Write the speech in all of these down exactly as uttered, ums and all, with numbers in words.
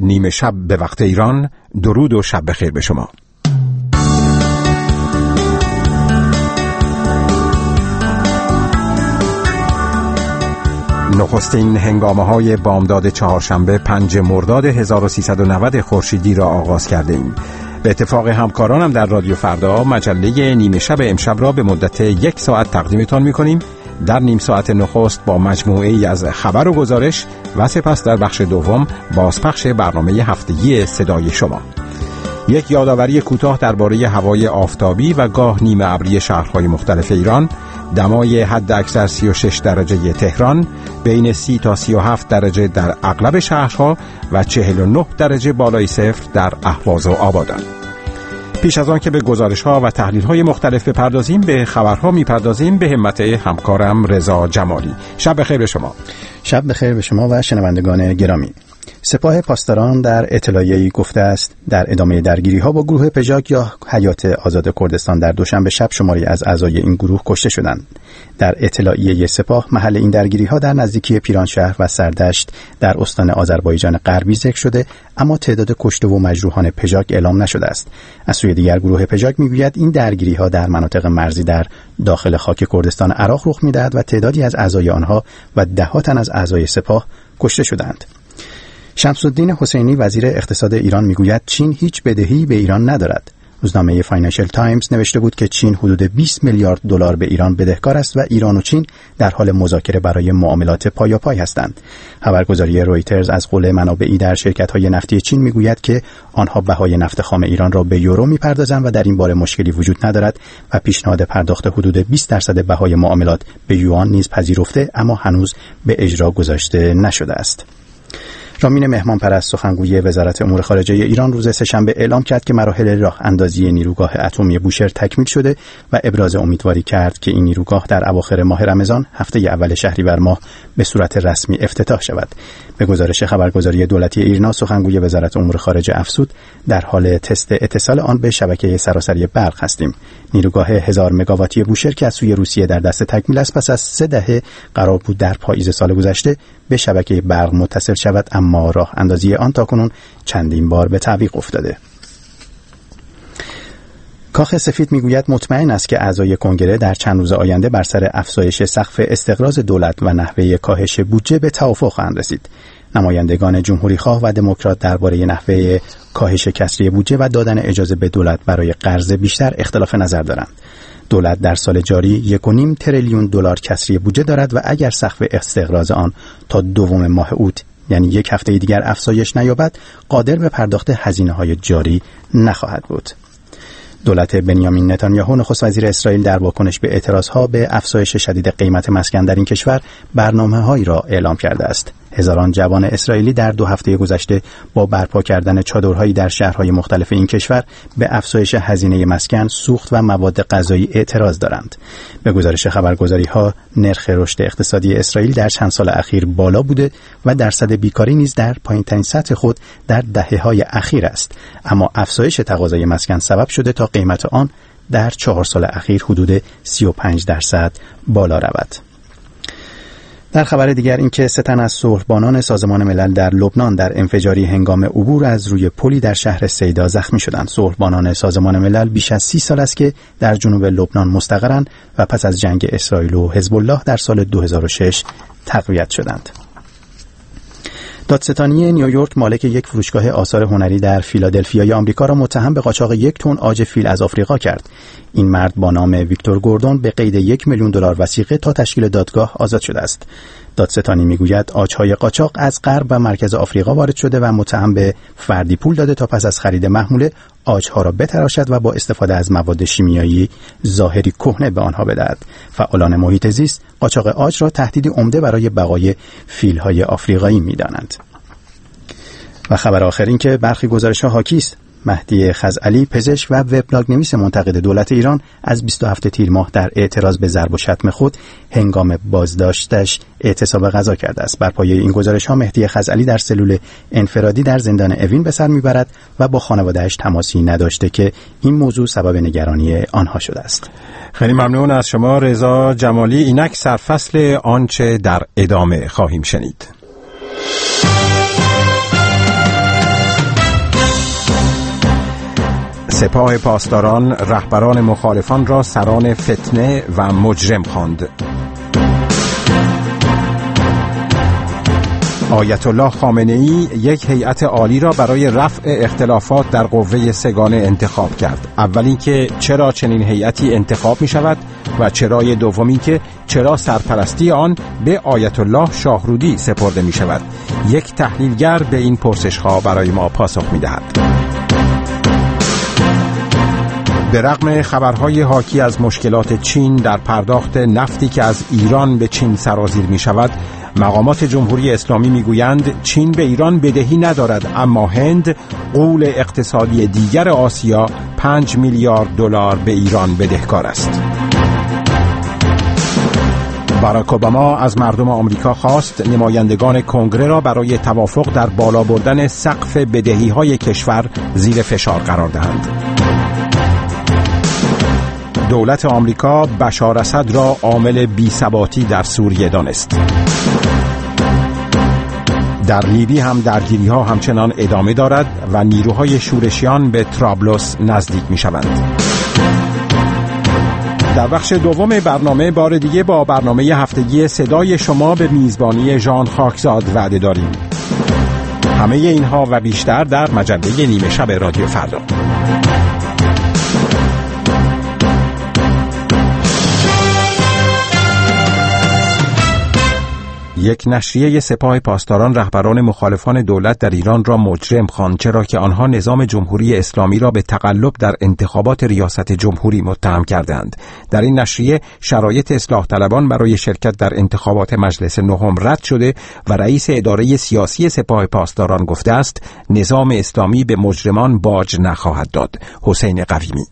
نیمه شب به وقت ایران. درود و شب بخیر به شما. نخستین هنگامه‌های بامداد چهارشنبه پنج مرداد هزار و سیصد و نود خورشیدی را آغاز کردیم. به اتفاق همکارانم در رادیو فردا مجله نیمه شب امشب را به مدت یک ساعت تقدیمتان می‌کنیم. در نیم ساعت نخست با مجموعه‌ای از خبر و گزارش و سپس در بخش دوم بازپخش برنامه هفتگی صدای شما. یک یادآوری کوتاه درباره هوای آفتابی و گاه نیمه ابری شهرهای مختلف ایران. دمای حد اکثر سی و شش درجه تهران، بین سی تا سی و هفت درجه در اغلب شهرها و چهل و نه درجه بالای صفر در اهواز و آبادان. پیش از آن که به گزارش‌ها و تحلیل‌های مختلف بپردازیم، به خبرها می‌پردازیم به همت همکارم رضا جمالی. شب بخیر به شما. شب بخیر به شما و شنوندگان گرامی. سپاه پاسداران در اطلاعیه‌ای گفته است در ادامه درگیری‌ها با گروه پژاک یا حیات آزاد کردستان در دوشنبه شب شماری از اعضای این گروه کشته شدند. در اطلاعیه سپاه محل این درگیری‌ها در نزدیکی پیرانشهر و سردشت در استان آذربایجان غربی ذکر شده، اما تعداد کشته و مجروحان پژاک اعلام نشده است. از سوی دیگر گروه پژاک می‌گوید این درگیری‌ها در مناطق مرزی در داخل خاک کردستان عراق رخ می‌دهد و تعدادی از اعضای آنها و ده‌ها تن از اعضای سپاه کشته شدند. شمس الدین حسینی وزیر اقتصاد ایران میگوید چین هیچ بدهی به ایران ندارد. روزنامه فاینانشل تایمز نوشته بود که چین حدود بیست میلیارد دلار به ایران بدهکار است و ایران و چین در حال مذاکره برای معاملات پایاپای هستند. خبرگزاری رویترز از قول منابعی در شرکت‌های نفتی چین میگوید که آنها بهای نفت خام ایران را به یورو میپردازند و در این باره مشکلی وجود ندارد و پیشنهاد پرداخت حدود بیست درصد بهای معاملات به یوان نیز پذیرفته، اما هنوز به اجرا گذاشته نشده است. رامین مهمان پرست سخنگوی وزارت امور خارجه ایران روز سه‌شنبه اعلام کرد که مراحل راه اندازی نیروگاه اتمی بوشهر تکمیل شده و ابراز امیدواری کرد که این نیروگاه در اواخر ماه رمضان هفته اول شهریور ماه به صورت رسمی افتتاح شود. به گزارش خبرگزاری دولتی ایرنا، سخنگوی وزارت امور خارجه افزود در حال تست اتصال آن به شبکه سراسری برق هستیم. نیروگاه هزار مگاواتی بوشهر که از سوی روسیه در دست تکمیل است، پس از سه دهه قرار بود در پاییز سال گذشته به شبکه برق متصل شود، اما راه اندازی آن تاکنون چندین بار به تعویق افتاده. کاخ سفید میگوید مطمئن است که اعضای کنگره در چند روز آینده بر سر افزایش سقف استقراض دولت و نحوه کاهش بودجه به توافق خواهند رسید. نمایندگان جمهوری‌خواه و دموکرات درباره نحوه کاهش کسری بودجه و دادن اجازه به دولت برای قرض بیشتر اختلاف نظر دارند. دولت در سال جاری یک و نیم تریلیون دلار کسری بودجه دارد و اگر سقف استقراض آن تا دوم ماه اوت یعنی یک هفته دیگر افزایش نیابد، قادر به پرداخت هزینه‌های جاری نخواهد بود. دولت بنیامین نتانیاهو نخست وزیر اسرائیل در واکنش به اعتراضها به افزایش شدید قیمت مسکن در این کشور برنامه‌هایی را اعلام کرده است. هزاران جوان اسرائیلی در دو هفته گذشته با برپا کردن چادرهایی در شهرهای مختلف این کشور به افزایش هزینه مسکن، سوخت و مواد غذایی اعتراض دارند. به گزارش خبرگزاری‌ها، نرخ رشد اقتصادی اسرائیل در چند سال اخیر بالا بوده و درصد بیکاری نیز در پایین‌ترین سطح خود در دهه‌های اخیر است، اما افزایش تقاضای مسکن سبب شده تا قیمت آن در چهار سال اخیر حدود سی و پنج درصد بالا رود. در خبر دیگر اینکه سه تن از صلحبانان سازمان ملل در لبنان در انفجاری هنگام عبور از روی پلی در شهر سیدا زخمی شدند. صلحبانان سازمان ملل بیش از سی سال است که در جنوب لبنان مستقرند و پس از جنگ اسرائیل و حزب الله در سال دو هزار و شش تقویت شدند. دادستانی نیویورک مالک یک فروشگاه آثار هنری در فیلادلفیای آمریکا را متهم به قاچاق یک تن عاج فیل از آفریقا کرد. این مرد با نام ویکتور گوردون به قید یک میلیون دلار وثیقه تا تشکیل دادگاه آزاد شده است. دادستانی میگوید عاج‌های قاچاق از غرب و مرکز آفریقا وارد شده و متهم به فردی پول داده تا پس از خرید محموله عاج‌ها را بتراشد و با استفاده از مواد شیمیایی ظاهری کهنه به آنها بدهد. فعالان محیط زیست قاچاق عاج را تهدیدی عمده برای بقای فیل‌های آفریقایی می‌دانند. و خبر آخر این که برخی گزارش‌ها حاکی است مهدی خزعلی، پزشک و وبلاگ نویس منتقد دولت ایران، از بیست و هفت تیر ماه در اعتراض به ضرب و شتم خود هنگام بازداشتش اعتصاب غذا کرده است. بر پایه این گزارش‌ها مهدی خزعلی در سلول انفرادی در زندان اوین به سر میبرد و با خانواده‌اش تماسی نداشته که این موضوع سبب نگرانی آنها شده است. خیلی ممنون از شما رضا جمالی. اینک سرفصل آنچه در ادامه خواهیم شنید. سپاه پاسداران رهبران مخالفان را سران فتنه و مجرم خواند. آیت الله خامنه‌ای یک هیئت عالی را برای رفع اختلافات در قوه سگانه انتخاب کرد. اول اینکه چرا چنین هیئتی انتخاب می شود و چرای دومی که چرا سرپرستی آن به آیت الله شاهرودی سپرده می شود. یک تحلیلگر به این پرسش‌ها برای ما پاسخ می دهد. به رغم خبرهای حاکی از مشکلات چین در پرداخت نفتی که از ایران به چین سرازیر می شود، مقامات جمهوری اسلامی میگویند چین به ایران بدهی ندارد، اما هند غول اقتصادی دیگر آسیا پنج میلیارد دلار به ایران بدهکار است. باراک اوباما از مردم آمریکا خواست نمایندگان کنگره را برای توافق در بالا بردن سقف بدهی‌های کشور زیر فشار قرار دهند. دولت آمریکا بشار اسد را عامل بی‌ثباتی در سوریه دانست. در لیبی هم درگیری‌ها همچنان ادامه دارد و نیروهای شورشیان به طرابلس نزدیک می‌شوند. در بخش دوم برنامه بار دیگه با برنامه هفتگی صدای شما به میزبانی ژان خاکزاد وعده داریم. همه اینها و بیشتر در مجله نیمه شب رادیو فردا. یک نشریه سپاه پاسداران رهبران مخالفان دولت در ایران را مجرم خواند، چرا که آنها نظام جمهوری اسلامی را به تقلب در انتخابات ریاست جمهوری متهم کردند. در این نشریه شرایط اصلاح طلبان برای شرکت در انتخابات مجلس نهم رد شده و رئیس اداره سیاسی سپاه پاسداران گفته است نظام اسلامی به مجرمان باج نخواهد داد. حسین قویمی.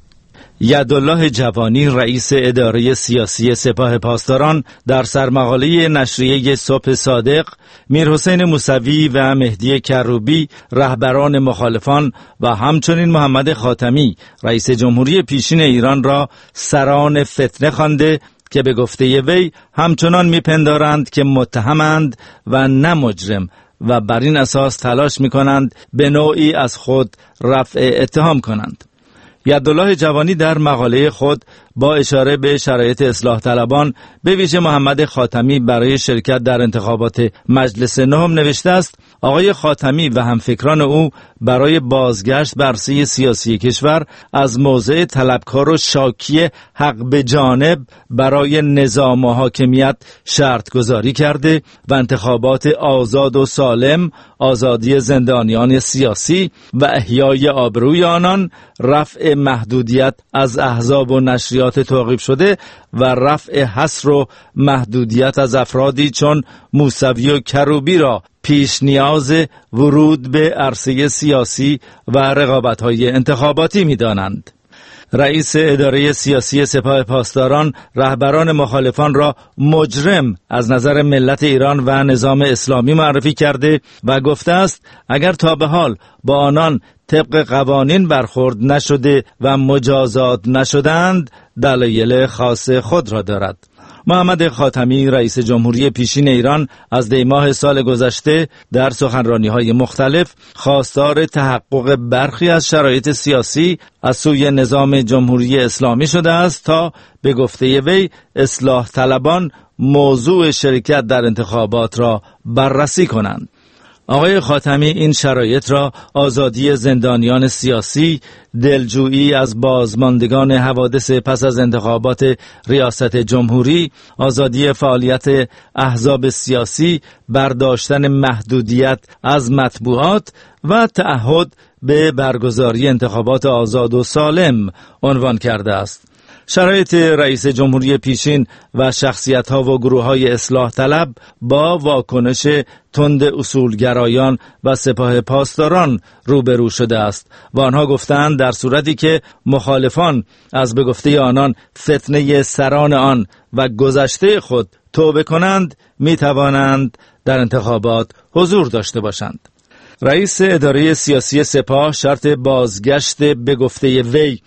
یدالله جوانی رئیس اداره سیاسی سپاه پاسداران در سرمقاله نشریه صبح صادق، میرحسین موسوی و مهدی کروبی رهبران مخالفان و همچنین محمد خاتمی رئیس جمهوری پیشین ایران را سران فتنه خوانده که به گفته وی همچنان میپندارند که متهمند و نه مجرم و بر این اساس تلاش میکنند به نوعی از خود رفع اتهام کنند. یدالله جوانی در مقاله خود با اشاره به شرایط اصلاح طلبان به ویژه محمد خاتمی برای شرکت در انتخابات مجلس نهم نوشته است آقای خاتمی و همفکران او برای بازگشت بر عرصه سیاسی کشور از موضع طلبکار و شاکی حق به جانب برای نظام و حاکمیت شرط گذاری کرده و انتخابات آزاد و سالم، آزادی زندانیان سیاسی و احیای آبروی آنان، رفع محدودیت از احزاب و نشریات توقیف شده و رفع حصر و محدودیت از افرادی چون موسوی و کروبی را پیش نیاز ورود به عرصه سیاسی و رقابت‌های انتخاباتی می‌دانند. رئیس اداره سیاسی سپاه پاسداران رهبران مخالفان را مجرم از نظر ملت ایران و نظام اسلامی معرفی کرده و گفته است اگر تا به حال با آنان طبق قوانین برخورد نشده و مجازات نشدند دلایل خاص خود را دارد. محمد خاتمی رئیس جمهوری پیشین ایران از دی ماه سال گذشته در سخنرانی‌های مختلف خواستار تحقق برخی از شرایط سیاسی از سوی نظام جمهوری اسلامی شده است تا به گفته وی اصلاح طلبان موضوع شرکت در انتخابات را بررسی کنند. آقای خاتمی این شرایط را آزادی زندانیان سیاسی، دلجویی از بازماندگان حوادث پس از انتخابات ریاست جمهوری، آزادی فعالیت احزاب سیاسی، برداشتن محدودیت از مطبوعات و تعهد به برگزاری انتخابات آزاد و سالم عنوان کرده است. شرایط رئیس جمهوری پیشین و شخصیت‌ها و گروه‌های اصلاح طلب با واکنش تند اصولگرایان و سپاه پاسداران روبرو شده است و آنها گفتند در صورتی که مخالفان از به گفته آنان فتنه سران آن و گذشته خود توبه کنند می‌توانند در انتخابات حضور داشته باشند. رئیس اداره سیاسی سپاه شرط بازگشت به گفته وی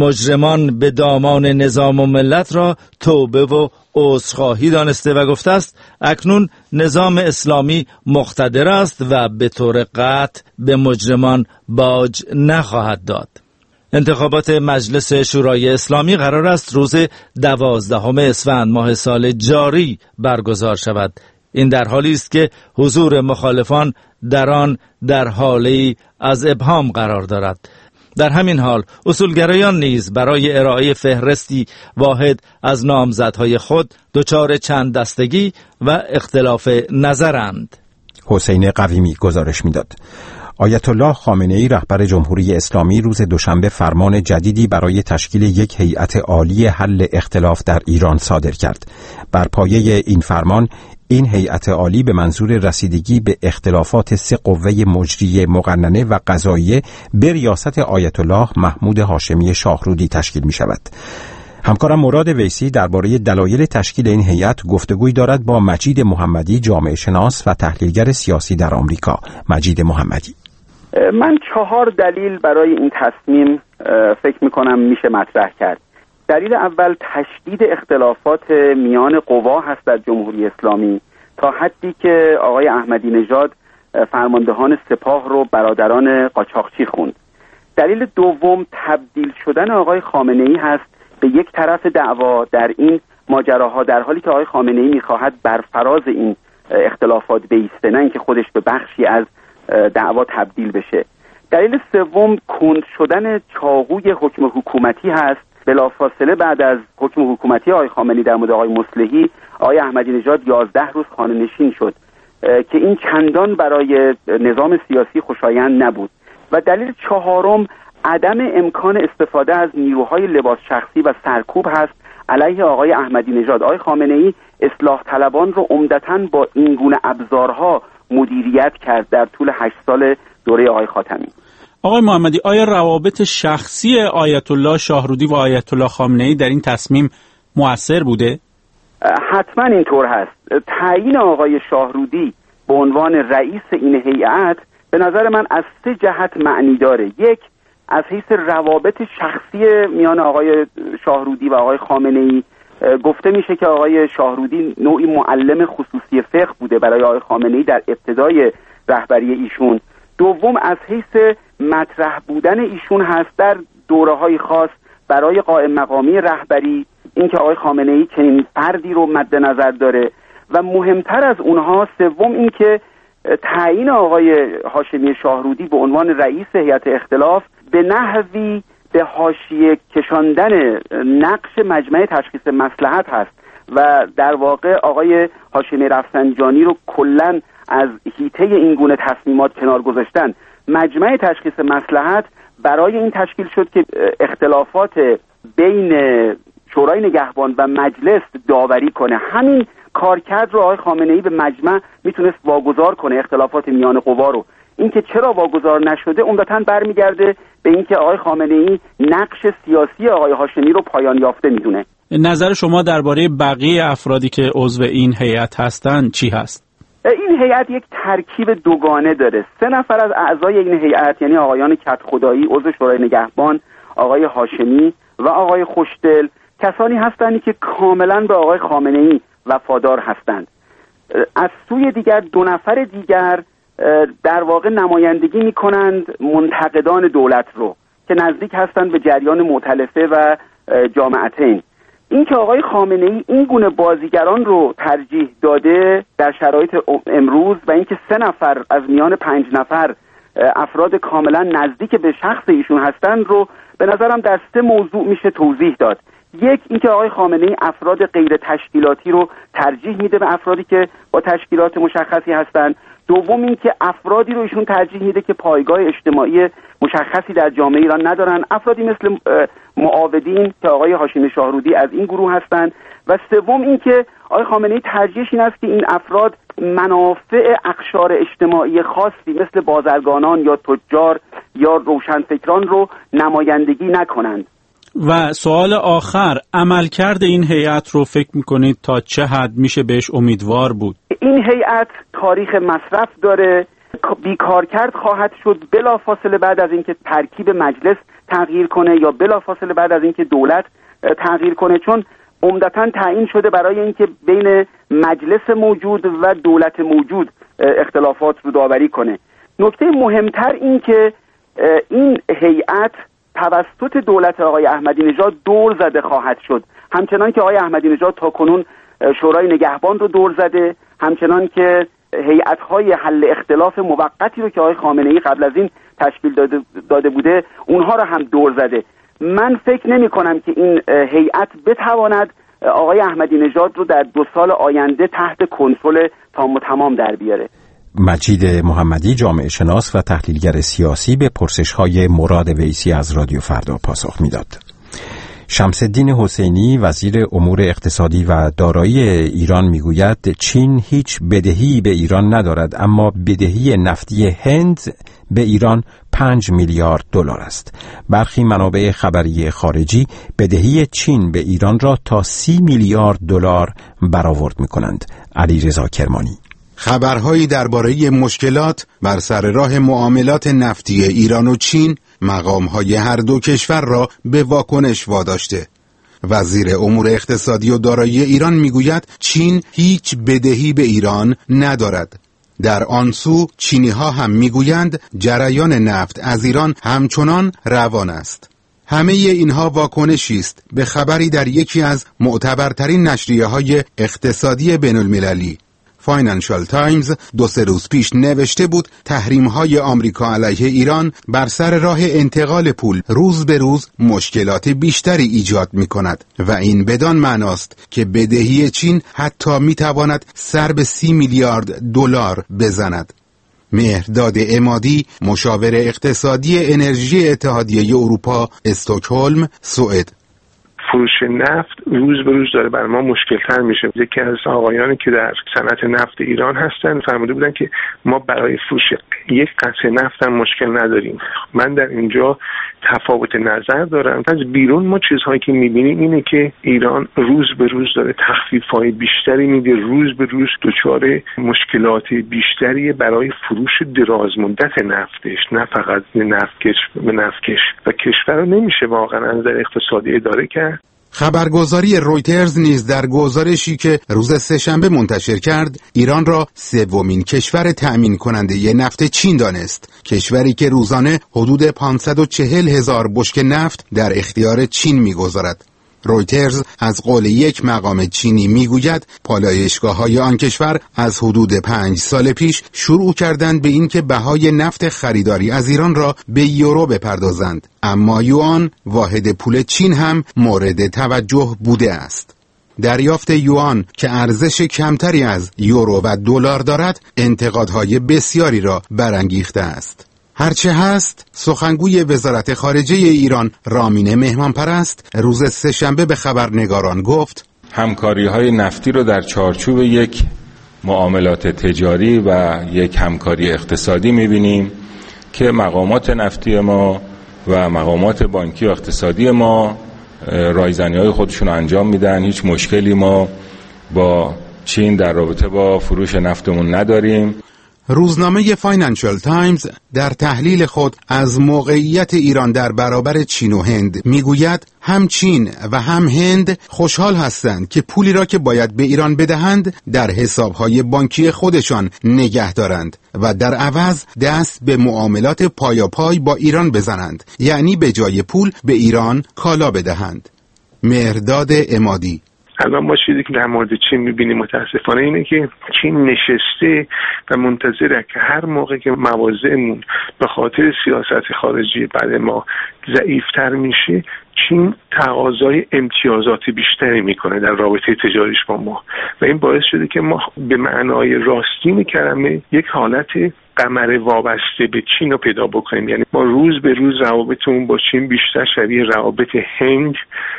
مجرمان به دامان نظام و ملت را توبه و عذرخواهی دانسته و گفته است اکنون نظام اسلامی مقتدر است و به طور قطع به مجرمان باج نخواهد داد. انتخابات مجلس شورای اسلامی قرار است روز دوازدهم اسفند ماه سال جاری برگزار شود. این در حالی است که حضور مخالفان در آن در حالی از ابهام قرار دارد. در همین حال اصولگرایان نیز برای ارائه فهرستی واحد از نامزدهای خود دچار چند دستگی و اختلاف نظرند. حسین قویمی گزارش می‌داد. آیت الله خامنه‌ای رهبر جمهوری اسلامی روز دوشنبه فرمان جدیدی برای تشکیل یک هیئت عالی حل اختلاف در ایران صادر کرد. بر پایه این فرمان این هیئت عالی به منظور رسیدگی به اختلافات سه قوه مجریه مقننه و قضاییه به ریاست آیت الله محمود هاشمی شاهرودی تشکیل می شود. همکارم مراد ویسی درباره دلایل تشکیل این هیئت گفتگوی دارد با مجید محمدی، جامعه شناس و تحلیلگر سیاسی در آمریکا. مجید محمدی: من چهار دلیل برای این تصمیم فکر می کنم میشه مطرح کرد. دلیل اول تشدید اختلافات میان قوا هست در جمهوری اسلامی تا حدی که آقای احمدی نژاد فرماندهان سپاه رو برادران قاچاقچی خوند. دلیل دوم تبدیل شدن آقای خامنه‌ای هست به یک طرف دعوا در این ماجراها، در حالی که آقای خامنه‌ای می‌خواهد بر فراز این اختلافات بایسته، نه اینکه خودش به بخشی از دعوا تبدیل بشه. دلیل سوم کند شدن چاقوی حکم حکومتی هست. بلافاصله بعد از حکم حکومتی آقای خامنه‌ای در مورد آقای مصلحی، آقای احمدی نژاد یازده روز خانه‌نشین شد که این چندان برای نظام سیاسی خوشایند نبود. و دلیل چهارم عدم امکان استفاده از نیروهای لباس شخصی و سرکوب هست علیه آقای احمدی نژاد. آقای خامنه‌ای اصلاح طلبان رو عمدتاً با این گونه ابزارها مدیریت کرد در طول هشت سال دوره آقای خاتمی. آقای محمدی، آیا روابط شخصی آیت الله شاهرودی و آیت الله خامنه‌ای در این تصمیم مؤثر بوده؟ حتما اینطور هست. تعیین آقای شاهرودی به عنوان رئیس این هیئت به نظر من از سه جهت معنی داره. یک، از حیث روابط شخصی میان آقای شاهرودی و آقای خامنه‌ای گفته میشه که آقای شاهرودی نوعی معلم خصوصی فقه بوده برای آقای خامنه‌ای در ابتدای رهبری ایشون. دوم، از حیث مطرح بودن ایشون هست در دوره‌های خاص برای قائم مقامی رهبری، اینکه آقای خامنه‌ای چنین فردی رو مد نظر داره. و مهمتر از اونها سوم، اینکه تعیین آقای هاشمی شاهرودی به عنوان رئیس هیئت اختلاف به نحوی به حاشیه کشاندن نقش مجمع تشخیص مصلحت هست و در واقع آقای هاشمی رفسنجانی رو کلاً از حیطه این گونه تصمیمات کنار گذاشتن. مجمع تشخیص مصلحت برای این تشکیل شد که اختلافات بین شورای نگهبان و مجلس داوری کنه. همین کارکرد رو آقای خامنه‌ای به مجمع میتونست واگذار کنه، اختلافات میان قوا رو. اینکه چرا واگذار نشده عمدتاً برمیگرده به اینکه آقای خامنه‌ای نقش سیاسی آقای هاشمی رو پایان یافته میدونه. نظر شما درباره بقیه افرادی که عضو این هیئت هستن چی هست؟ این هیئت یک ترکیب دوگانه داره. سه نفر از اعضای این هیئت، یعنی آقایان کدخدایی عضو شورای نگهبان، آقای هاشمی و آقای خوشدل، کسانی هستند که کاملا به آقای خامنه‌ای وفادار هستند. از سوی دیگر دو نفر دیگر در واقع نمایندگی می‌کنند منتقدان دولت رو که نزدیک هستند به جریان مؤتلفه و جامعتین. این که آقای خامنه‌ای این گونه بازیگران رو ترجیح داده در شرایط امروز و اینکه سه نفر از میان پنج نفر افراد کاملا نزدیک به شخص ایشون هستند رو به نظرم در سه موضوع میشه توضیح داد. یک، اینکه آقای خامنه‌ای افراد غیر تشکیلاتی رو ترجیح میده به افرادی که با تشکیلات مشخصی هستند. دوم، اینکه افرادی رو ایشون ترجیح میده که پایگاه اجتماعی مشخصی در جامعه ایران ندارن، افرادی مثل معاودین که آقای هاشمی شاهرودی از این گروه هستند. و سوم، اینکه آقای خامنه‌ای ترجیحش این است که این افراد منافع اقشار اجتماعی خاصی مثل بازرگانان یا تجار یا روشنفکران رو نمایندگی نکنند. و سوال آخر، عملکرد این هیئت رو فکر میکنید تا چه حد میشه بهش امیدوار بود؟ این هیئت تاریخ مصرف داره، بیکارکرد خواهد شد بلافاصله بعد از اینکه ترکیب مجلس تغییر کنه یا بلافاصله بعد از اینکه دولت تغییر کنه، چون عمدتاً تعیین شده برای اینکه بین مجلس موجود و دولت موجود اختلافات رو داوری کنه. نکته مهمتر این که این هیئت توسط دولت آقای احمدی نژاد دور زده خواهد شد. همچنان که آقای احمدی نژاد تا کنون شورای نگهبان رو دور زده، همچنان که هیئت‌های حل اختلاف موقتی رو که آقای خامنه‌ای قبل از این تشکیل داده, داده بوده اونها رو هم دور زده. من فکر نمی کنم که این هیئت بتواند آقای احمدی نژاد رو در دو سال آینده تحت کنترل تام و تمام در بیاره. مجید محمدی، جامعه شناس و تحلیلگر سیاسی، به پرسش‌های مراد ویسی از رادیو فردا پاسخ میداد. شمس الدین حسینی، وزیر امور اقتصادی و دارایی ایران، میگوید چین هیچ بدهی به ایران ندارد، اما بدهی نفتی هند به ایران پنج میلیارد دلار است. برخی منابع خبری خارجی بدهی چین به ایران را تا سی میلیارد دلار برآورد می‌کنند. علیرضا کرمانی: خبرهایی درباره مشکلات بر سر راه معاملات نفتی ایران و چین مقام‌های هر دو کشور را به واکنش واداشته. وزیر امور اقتصادی و دارایی ایران میگوید چین هیچ بدهی به ایران ندارد. در آن سو چینی‌ها هم میگویند جریان نفت از ایران همچنان روان است. همه اینها واکنشی است به خبری در یکی از معتبرترین نشریه‌های اقتصادی بین‌المللی. فاینانشال تایمز دو سه روز پیش نوشته بود تحریم‌های آمریکا علیه ایران بر سر راه انتقال پول روز به روز مشکلات بیشتری ایجاد می‌کند و این بدان معناست که بدهی چین حتی می‌تواند سر به سی میلیارد دلار بزند. مهرداد عمادی، مشاور اقتصادی انرژی اتحادیه اروپا، استکهلم، سوئد: فروش نفت روز به روز داره برای ما مشکل تر میشه. یکی از آقایانی که در صنعت نفت ایران هستن فرموده بودن که ما برای فروش یک قطره نفت هم مشکل نداریم. من در اینجا تفاوت نظر دارم. از بیرون ما چیزهایی که میبینیم اینه که ایران روز به روز داره تخفیف‌های بیشتری میده، روز به روز دچار مشکلات بیشتری برای فروش دراز مدت نفتش، نه فقط نفتکش به نفتکش و کشور رو نمیشه واقعا از نظر اقتصادی اداره کرد. خبرگزاری رویترز نیز در گزارشی که روز سه‌شنبه منتشر کرد ایران را سومین کشور تأمین کننده نفت چین دانست، کشوری که روزانه حدود پانصد و چهل هزار بشکه نفت در اختیار چین می‌گذارد. رویترز از قول یک مقام چینی میگوید پالایشگاه‌های آن کشور از حدود پنج سال پیش شروع کردند به اینکه بهای نفت خریداری از ایران را به یورو بپردازند، اما یوآن واحد پول چین هم مورد توجه بوده است. دریافت یوآن که ارزش کمتری از یورو و دلار دارد انتقادهای بسیاری را برانگیخته است. هرچه هست، سخنگوی وزارت خارجه ایران رامین مهمانپرست روز سه‌شنبه به خبرنگاران گفت همکاری‌های نفتی رو در چارچوب یک معاملات تجاری و یک همکاری اقتصادی می‌بینیم که مقامات نفتی ما و مقامات بانکی و اقتصادی ما رایزنی‌های خودشون انجام میدن. هیچ مشکلی ما با چین در رابطه با فروش نفتمون نداریم. روزنامه فاینانشال تایمز در تحلیل خود از موقعیت ایران در برابر چین و هند میگوید هم چین و هم هند خوشحال هستند که پولی را که باید به ایران بدهند در حسابهای بانکی خودشان نگه دارند و در عوض دست به معاملات پایاپای با ایران بزنند، یعنی به جای پول به ایران کالا بدهند. مهرداد عمادی: الان ما چیزی که در مورد چین میبینیم متاسفانه اینه که چین نشسته و منتظره که هر موقع که مواضعمون به خاطر سیاست خارجی بعد ما ضعیفتر میشه، چین تقاضای امتیازات بیشتری میکنه در رابطه تجاریش با ما و این باعث شده که ما به معنای راستین کلمه یک حالت قمر وابسته به چین رو پیدا بکنیم. یعنی ما روز به روز روابطمون با چین بیشتر شبیه روابط هند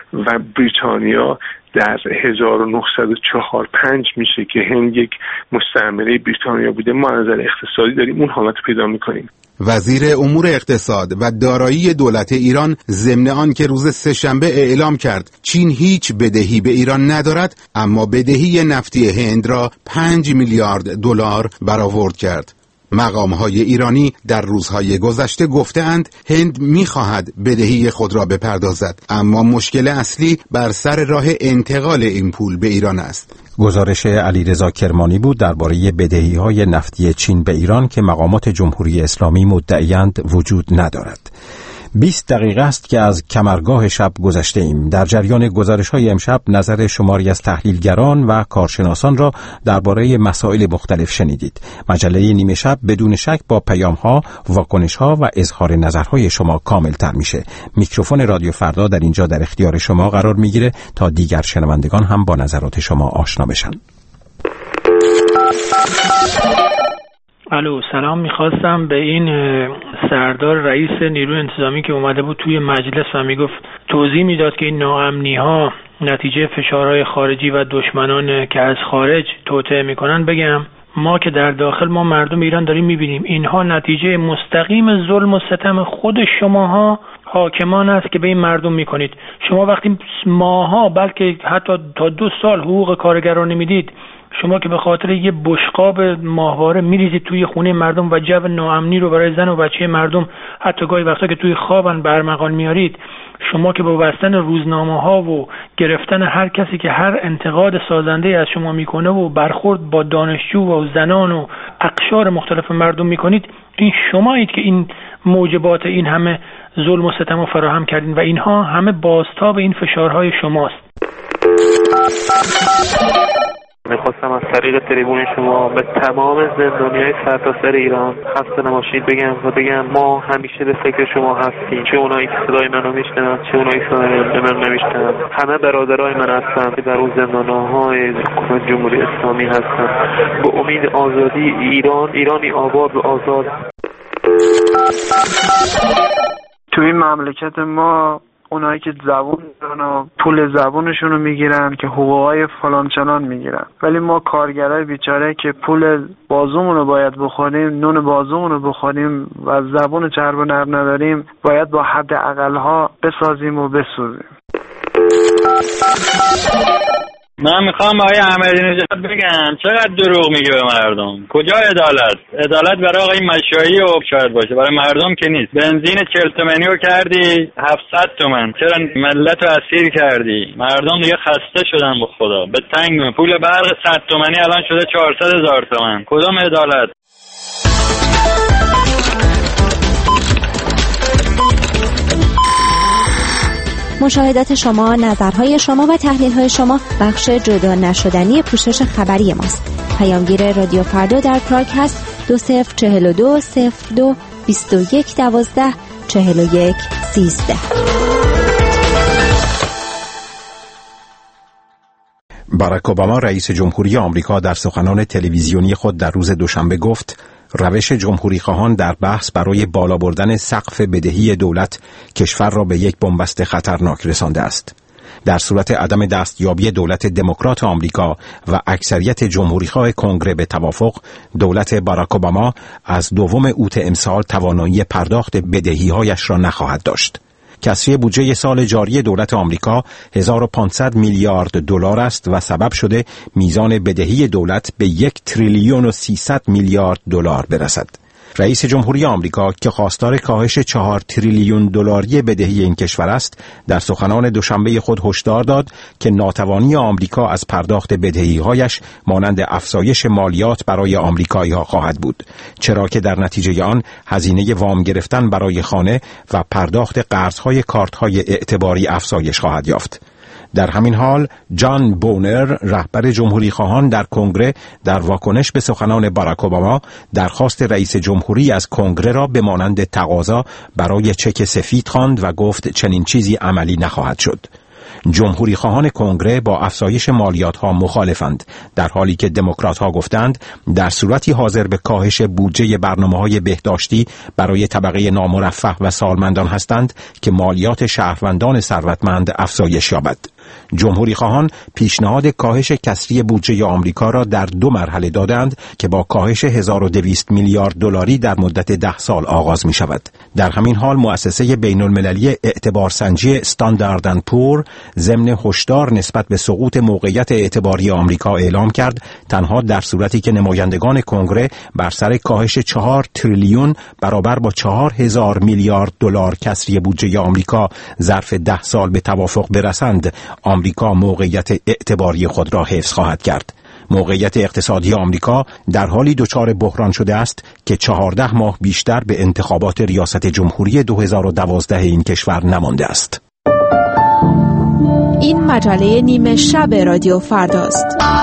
و بریتانیا در هزار و نهصد و چهل و پنج میشه که هند یک مستعمره بریتانیا بوده. ما از نظر اقتصادی داریم اون حالت پیدا میکنیم. وزیر امور اقتصاد و دارایی دولت ایران ضمن آن که روز سه‌شنبه اعلام کرد چین هیچ بدهی به ایران ندارد، اما بدهی نفتی هند را پنج میلیارد دلار برآورد کرد. مقام‌های ایرانی در روزهای گذشته گفته‌اند هند می‌خواهد بدهی خود را بپردازد، اما مشکل اصلی بر سر راه انتقال این پول به ایران است. گزارش علیرضا کرمانی بود درباره بدهی‌های نفتی چین به ایران که مقامات جمهوری اسلامی مدعی‌اند وجود ندارد. بیست دقیقه است که از کمرگاه شب گذشته ایم. در جریان گزارش‌های امشب نظر شماری از تحلیلگران و کارشناسان را درباره مسائل مختلف شنیدید. مجله نیمه شب بدون شک با پیام‌ها، واکنش‌ها و اظهار نظرهای شما کامل‌تر میشه. میکروفون رادیو فردا در اینجا در اختیار شما قرار میگیره تا دیگر شنوندگان هم با نظرات شما آشنا بشن. الو، سلام. میخواستم به این سردار رئیس نیروی انتظامی که اومده بود توی مجلس و میگفت توضیح میداد که این ناامنی ها نتیجه فشارهای خارجی و دشمنان که از خارج توطئه میکنن بگم ما که در داخل ما مردم ایران داریم میبینیم اینها نتیجه مستقیم ظلم و ستم خود شماها حاکمان است که به این مردم میکنید. شما وقتی ماها بلکه حتی تا دو سال حقوق کارگران نمیدید، شما که به خاطر یه بشقاب ماهواره میریزید توی خونه مردم و جو ناامنی رو برای زن و بچه مردم حتی گاهی وقتا که توی خوابن برمغان میارید، شما که با بستن روزنامه ها و گرفتن هر کسی که هر انتقاد سازنده از شما میکنه و برخورد با دانشجو و زنان و اقشار مختلف مردم میکنید، این شمایید که این موجبات این همه ظلم و ستم رو فراهم کردین و اینها همه بازتاب این فشارهای شماست. میخواستم از طریق تریبون شما به تمام زندانیای سرتاسر ایران خسته نباشید بگم و بگم ما همیشه به فکر شما هستیم، چه اونایی که صدای منو میشنون چه اونایی که صدای منو نمیشنون. همه برادرای من هستن که در اون زندانهای جمهوری اسلامی هستن. به امید آزادی ایران، ایرانی آباد و آزاد. تو این مملکت ما اونایی که زبون دارن و پول زبونشون رو میگیرن که حقوقای فلان چنان میگیرن، ولی ما کارگرای بیچاره که پول بازومون رو باید بخوریم، نون بازومون رو بخوریم و زبون چرب و نرم نداریم، باید با حد اقلها بسازیم و بسوزیم. من میخوام آقای احمدی نژاد بگم چقدر دروغ میگه به مردم. کجا عدالت؟ عدالت برای آقای مشایی و شاید باشه، برای مردم که نیست. بنزین چهل تومانی رو کردی هفتصد تومن، چرا ملت رو اسیر کردی؟ مردم دیگه خسته شدن به خدا، به تنگ. پول برق صد تومانی الان شده چهارصد هزار تومن. کدوم عدالت؟ مشاهدات شما، نظرهای شما و تحلیل‌های شما بخش جدا نشدنی پوشش خبری ماست. پیامگیر رادیو فردا در پراگ هست دو صفر چهل و دو صفر دو بیست و یک دوازده چهل و یک سیزده. باراک اوباما رئیس جمهوری آمریکا در سخنان تلویزیونی خود در روز دوشنبه گفت روش جمهوری خواهان در بحث برای بالا بردن سقف بدهی دولت کشور را به یک بنبست خطرناک رسانده است. در صورت عدم دستیابی دولت دموکرات آمریکا و اکثریت جمهوریخواه کنگره به توافق، دولت باراک اوباما از دوم اوت امسال توانایی پرداخت بدهی‌هایش را نخواهد داشت. کسری بودجه سال جاری دولت آمریکا هزار و پانصد میلیارد دلار است و سبب شده میزان بدهی دولت به یک تریلیون و سیصد میلیارد دلار برسد. رئیس جمهوری آمریکا که خواستار کاهش چهار تریلیون دلاری بدهی این کشور است، در سخنان دوشنبه خود هشدار داد که ناتوانی آمریکا از پرداخت بدهی‌هایش مانند افزایش مالیات برای آمریکایی‌ها خواهد بود، چرا که در نتیجه آن هزینه وام گرفتن برای خانه و پرداخت قرض‌های کارت‌های اعتباری افزایش خواهد یافت. در همین حال جان بونر، رهبر جمهوری خواهان در کنگره، در واکنش به سخنان باراک اوباما درخواست رئیس جمهوری از کنگره را به مانند تقاضا برای چک سفید خواند و گفت چنین چیزی عملی نخواهد شد. جمهوری خواهان کنگره با افزایش مالیات ها مخالفند، در حالی که دموکرات ها گفتند در صورتی حاضر به کاهش بودجه برنامه‌های بهداشتی برای طبقه نامرفه و سالمندان هستند که مالیات شهروندان ثروتمند افزایش یابد. جمهوری خواهان پیشنهاد کاهش کسری بودجه آمریکا را در دو مرحله دادند که با کاهش هزار و دویست میلیارد دلاری در مدت ده سال آغاز می شود. در همین حال مؤسسه بین المللی اعتبارسنجی استاندارد اند پور ضمن هشدار نسبت به سقوط موقعیت اعتباری آمریکا اعلام کرد تنها در صورتی که نمایندگان کنگره بر سر کاهش چهار تریلیون برابر با چهار هزار میلیارد دلار کسری بودجه آمریکا ظرف ده سال به توافق برسند، آمریکا موقعیت اعتباری خود را حفظ خواهد کرد. موقعیت اقتصادی آمریکا در حالی دچار بحران شده است که چهارده ماه بیشتر به انتخابات ریاست جمهوری دو هزار و دوازده این کشور نمانده است. این مجله نیمه شب رادیو فرداست.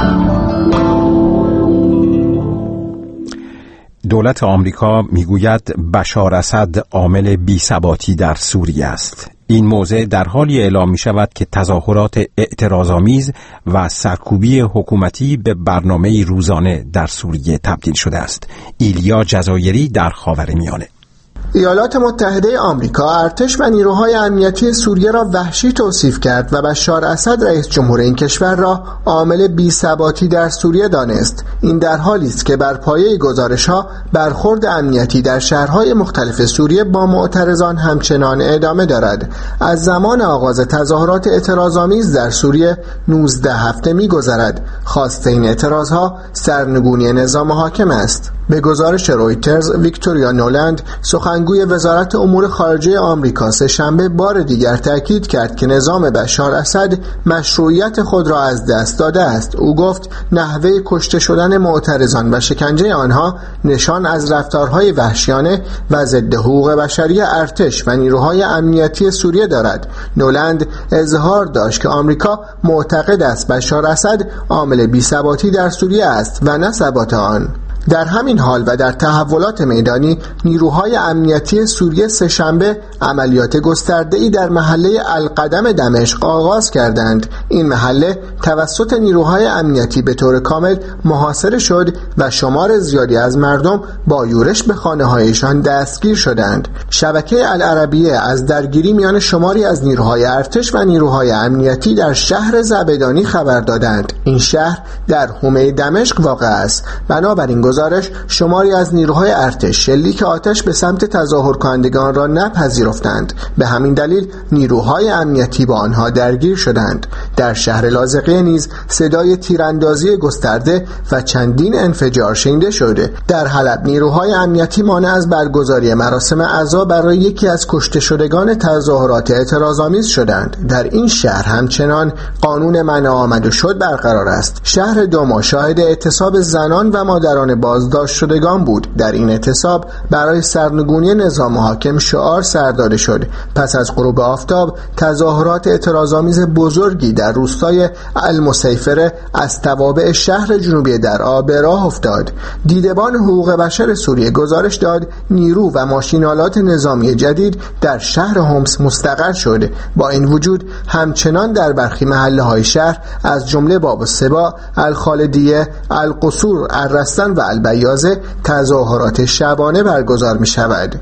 دولت آمریکا میگوید بشار اسد عامل بی‌ثباتی در سوریه است. این موضع در حالی اعلام می شود که تظاهرات اعتراض‌آمیز و سرکوبی حکومتی به برنامه روزانه در سوریه تبدیل شده است. ایلیا جزایری در خاورمیانه. ایالات متحده آمریکا ارتش و نیروهای امنیتی سوریه را وحشی توصیف کرد و بشار اسد رئیس جمهور این کشور را عامل بی‌ثباتی در سوریه دانست. این در حالی است که بر پایه گزارش‌ها برخورد امنیتی در شهرهای مختلف سوریه با معترضان همچنان ادامه دارد. از زمان آغاز تظاهرات اعتراض‌آمیز در سوریه نوزده هفته می‌گذرد. خواست این اعتراضها سرنگونی نظام حاکم است. به گزارش رویترز، ویکتوریا نولند، سخنگوی وزارت امور خارجه آمریکا سه‌شنبه بار دیگر تاکید کرد که نظام بشار اسد مشروعیت خود را از دست داده است. او گفت نحوه کشته شدن معترضان و شکنجه آنها نشان از رفتارهای وحشیانه و ضد حقوق بشری ارتش و نیروهای امنیتی سوریه دارد. نولند اظهار داشت که آمریکا معتقد است بشار اسد عامل بی‌ثباتی در سوریه است و نه ثبات آن. در همین حال و در تحولات میدانی، نیروهای امنیتی سوریه سه‌شنبه عملیات گسترده‌ای در محله القدم دمشق آغاز کردند. این محله توسط نیروهای امنیتی به طور کامل محاصره شد و شمار زیادی از مردم با یورش به خانه‌هایشان دستگیر شدند. شبکه العربیه از درگیری میان شماری از نیروهای ارتش و نیروهای امنیتی در شهر زبدانی خبر دادند. این شهر در حومه دمشق واقع است. بنابراین گزارش شماری از نیروهای ارتش شلیک آتش به سمت تظاهرکنندگان را نپذیرفتند. به همین دلیل نیروهای امنیتی با آنها درگیر شدند. در شهر لاذقیه نیز صدای تیراندازی گسترده و چندین انفجار شنیده شده. در حلب نیروهای امنیتی مانع از برگزاری مراسم عزا برای یکی از کشته شدگان تظاهرات اعتراض‌آمیز شدند. در این شهر همچنان قانون منع آمد و شد برقرار است. شهر دوما شاهد اعتصاب زنان و مادران بازداشت شدگان بود. در این اعتصاب برای سرنگونی نظام حاکم شعار سر داده شد. پس از غروب آفتاب تظاهرات اعتراض‌آمیز بزرگی در روستای المسیفره از توابع شهر جنوبی درعا به راه افتاد. دیدبان حقوق بشر سوریه گزارش داد نیرو و ماشین‌آلات نظامی جدید در شهر حمص مستقر شد. با این وجود همچنان در برخی محله‌های شهر از جمله باب السبا، الخالدیه، القصور، الرستن و البیازه تظاهرات شبانه برگزار می شود.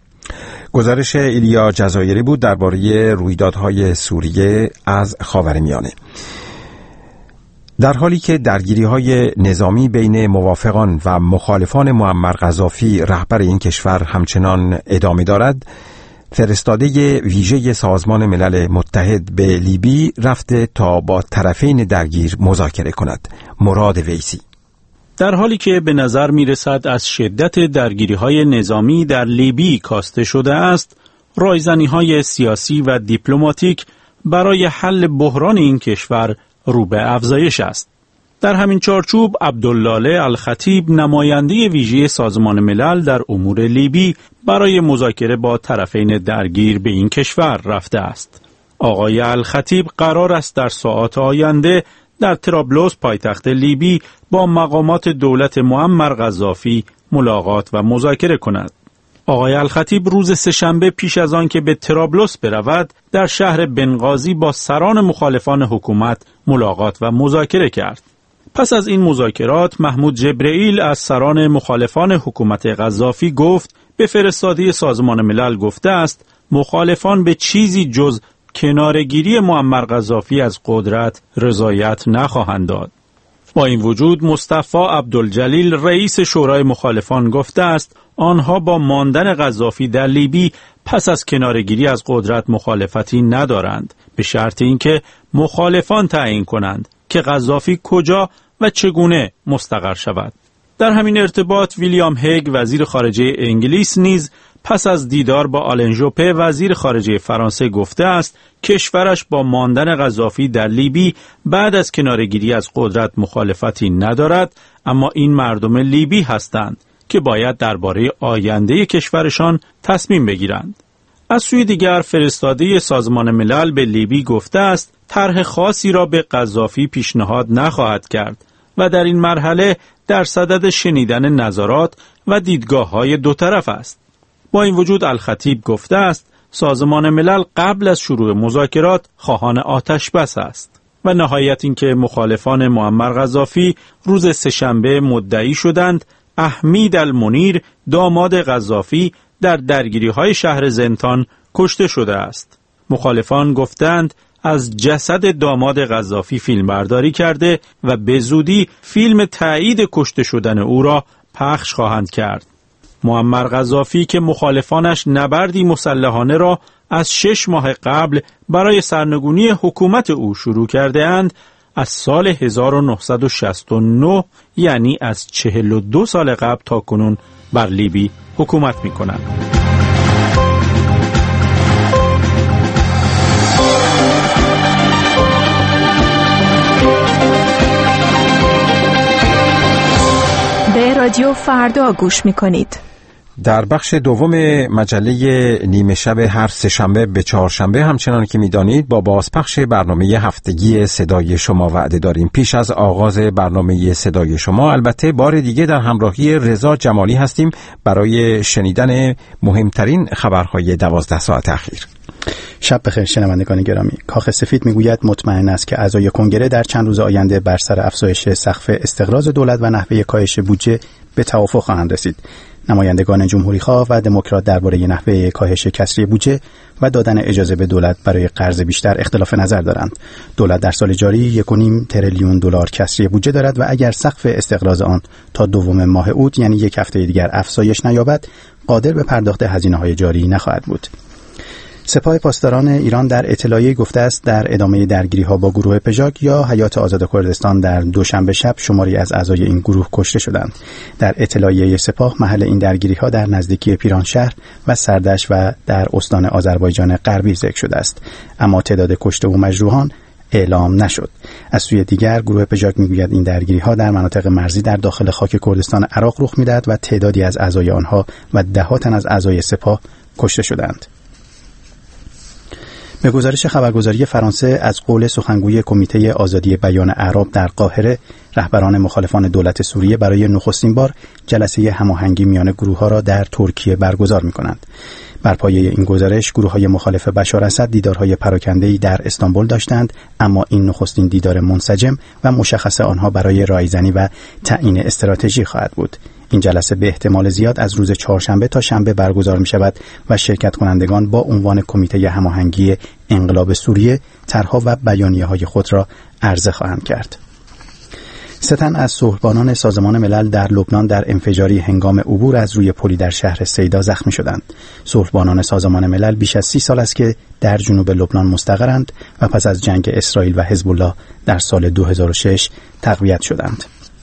گزارش ایلیا جزایری بود درباره رویدادهای سوریه از خاورمیانه. در حالی که درگیری‌های نظامی بین موافقان و مخالفان معمر قذافی رهبر این کشور همچنان ادامه دارد، فرستاده ویژه سازمان ملل متحد به لیبی رفته تا با طرفین درگیر مذاکره کند. مراد ویسی. در حالی که به نظر می رسد از شدت درگیری‌های نظامی در لیبی کاسته شده است، رایزنی‌های سیاسی و دیپلماتیک برای حل بحران این کشور رو به افزایش است. در همین چارچوب عبدالله الخطیب نماینده ویژه سازمان ملل در امور لیبی برای مذاکره با طرفین درگیر به این کشور رفته است. آقای الخطیب قرار است در ساعات آینده در طرابلس پایتخت لیبی با مقامات دولت معمر قذافی ملاقات و مذاکره کند. آقای الخطیب روز سه‌شنبه پیش از آن که به طرابلس برود در شهر بنغازی با سران مخالفان حکومت ملاقات و مذاکره کرد. پس از این مذاکرات محمود جبرئیل از سران مخالفان حکومت قذافی گفت به فرستاده سازمان ملل گفته است مخالفان به چیزی جز کنارگیری معمر قذافی از قدرت رضایت نخواهند داد. با این وجود مصطفی عبدالجلیل رئیس شورای مخالفان گفته است آنها با ماندن قذافی در لیبی پس از کنارگیری از قدرت مخالفتی ندارند، به شرط اینکه مخالفان تعیین کنند که قذافی کجا و چگونه مستقر شود. در همین ارتباط ویلیام هگ وزیر خارجه انگلیس نیز پس از دیدار با آلن ژوپه وزیر خارجه فرانسه گفته است کشورش با ماندن قذافی در لیبی بعد از کناره‌گیری از قدرت مخالفتی ندارد، اما این مردم لیبی هستند که باید درباره آینده کشورشان تصمیم بگیرند. از سوی دیگر فرستاده سازمان ملل به لیبی گفته است طرح خاصی را به قذافی پیشنهاد نخواهد کرد و در این مرحله در صدد شنیدن نظرات و دیدگاه‌های دو طرف است. با این وجود الخطیب گفته است سازمان ملل قبل از شروع مذاکرات خواهان آتش بس است و نهایت اینکه مخالفان معمر قذافی روز سه‌شنبه مدعی شدند احمید المنیر داماد قذافی در درگیری‌های شهر زنتان کشته شده است. مخالفان گفتند از جسد داماد قذافی فیلم برداری کرده و به زودی فیلم تایید کشته شدن او را پخش خواهند کرد. معمر قذافی که مخالفانش نبردی مسلحانه را از شش ماه قبل برای سرنگونی حکومت او شروع کرده اند، از سال هزار و نهصد و شصت و نه یعنی از چهل و دو سال قبل تا کنون بر لیبی حکومت می کنند. به رادیو فردا گوش می کنید. در بخش دوم مجله نیمه شب هر سه‌شنبه به چهارشنبه همچنان که می‌دانید با بازپخش برنامه هفتگی صدای شما وعده داریم. پیش از آغاز برنامه صدای شما البته بار دیگه در همراهی رضا جمالی هستیم برای شنیدن مهمترین خبرهای دوازده ساعت اخیر. شب بخیر شنوندگان گرامی. کاخ سفید میگوید مطمئن است که اعضای کنگره در چند روز آینده بر سر افزایش سقف استقراض دولت و نحوه کاهش بودجه به توافق خواهند رسید. نمایندگان جمهوری‌خواه و دموکرات درباره نحوه کاهش کسری بودجه و دادن اجازه به دولت برای قرض بیشتر اختلاف نظر دارند. دولت در سال جاری یک و نیم تریلیون دلار کسری بودجه دارد و اگر سقف استقراض آن تا دوم ماه اوت یعنی یک هفته دیگر افزایش نیابد، قادر به پرداخت هزینه‌های جاری نخواهد بود. سپاه پاسداران ایران در اطلاعیه گفته است در ادامه درگیری‌ها با گروه پژاک یا حیات آزاد کردستان در دوشنبه شب شماری از اعضای این گروه کشته شدند. در اطلاعیه سپاه محل این درگیری‌ها در نزدیکی پیرانشهر و سردش و در استان آذربایجان غربی ذکر شده است، اما تعداد کشته و مجروحان اعلام نشد. از سوی دیگر گروه پژاک میگوید این درگیری‌ها در مناطق مرزی در داخل خاک کردستان عراق رخ می‌دهد و تعدادی از اعضای آنها و ده‌ها تن از اعضای سپاه کشته شدند. به گزارش خبرگزاری فرانسه از قول سخنگوی کمیته آزادی بیان اعراب در قاهره، رهبران مخالفان دولت سوریه برای نخستین بار جلسه هماهنگی میان گروه‌ها را در ترکیه برگزار می‌کنند. بر پایه این گزارش گروه‌های مخالف بشار اسد دیدارهای پراکنده‌ای در استانبول داشتند، اما این نخستین دیدار منسجم و مشخص آنها برای رایزنی و تعیین استراتژی خواهد بود. این جلسه به احتمال زیاد از روز چهارشنبه تا شنبه برگزار می شود و شرکت کنندگان با عنوان کمیته هماهنگی انقلاب سوریه طرح‌ها و بیانیه‌های خود را عرضه خواهند کرد. سه تن از صلحبانان سازمان ملل در لبنان در انفجاری هنگام عبور از روی پلی در شهر سیدا زخمی شدند. صلحبانان سازمان ملل بیش از سی سال است که در جنوب لبنان مستقرند و پس از جنگ اسرائیل و حزب الله در سال دو هزار و شش تقویت شدند.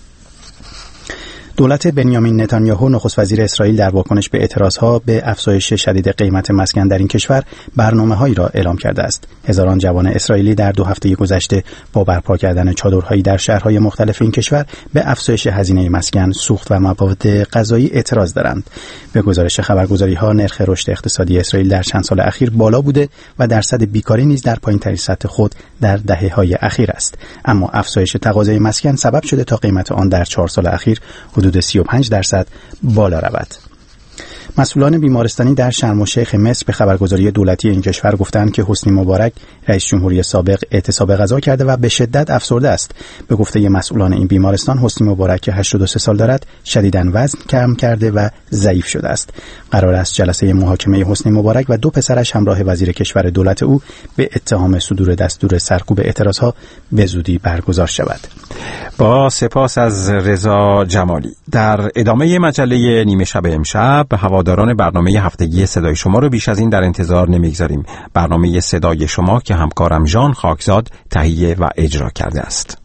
دولت بنیامین نتانیاهو نخست وزیر اسرائیل در واکنش به اعتراضها به افزایش شدید قیمت مسکن در این کشور برنامه‌هایی را اعلام کرده است. هزاران جوان اسرائیلی در دو هفته گذشته با برپا کردن چادرهایی در شهرهای مختلف این کشور به افزایش هزینه مسکن، سوخت و مواد غذایی اعتراض دارند. به گزارش خبرگزاری‌ها نرخ رشد اقتصادی اسرائیل در چند سال اخیر بالا بوده و درصد بیکاری نیز در پایین‌ترین سطح خود در دهه‌های اخیر است. اما افزایش تقاضای مسکن سبب شده تا قیمت آن در چهار سال اخیر حدود سی و پنج درصد بالا رود. مسئولان بیمارستانی در شرم الشیخ مصر به خبرگزاری دولتی این کشور گفتند که حسنی مبارک رئیس جمهوری سابق اعتصاب غذا کرده و به شدت افسرده است. به گفته مسئولان این بیمارستان، حسنی مبارک که هشتاد و سه سال دارد شدیداً وزن کم کرده و ضعیف شده است. قرار است جلسه محاکمه حسنی مبارک و دو پسرش همراه وزیر کشور دولت او به اتهام صدور دستور سرکوب اعتراضها به زودی برگزار شود. با سپاس از رضا جمالی. در ادامه مجله نیمه شب امشب هواداران برنامه هفتگی صدای شما رو بیش از این در انتظار نمیگذاریم. برنامه صدای شما که همکارم ژان خاکزاد تهیه و اجرا کرده است.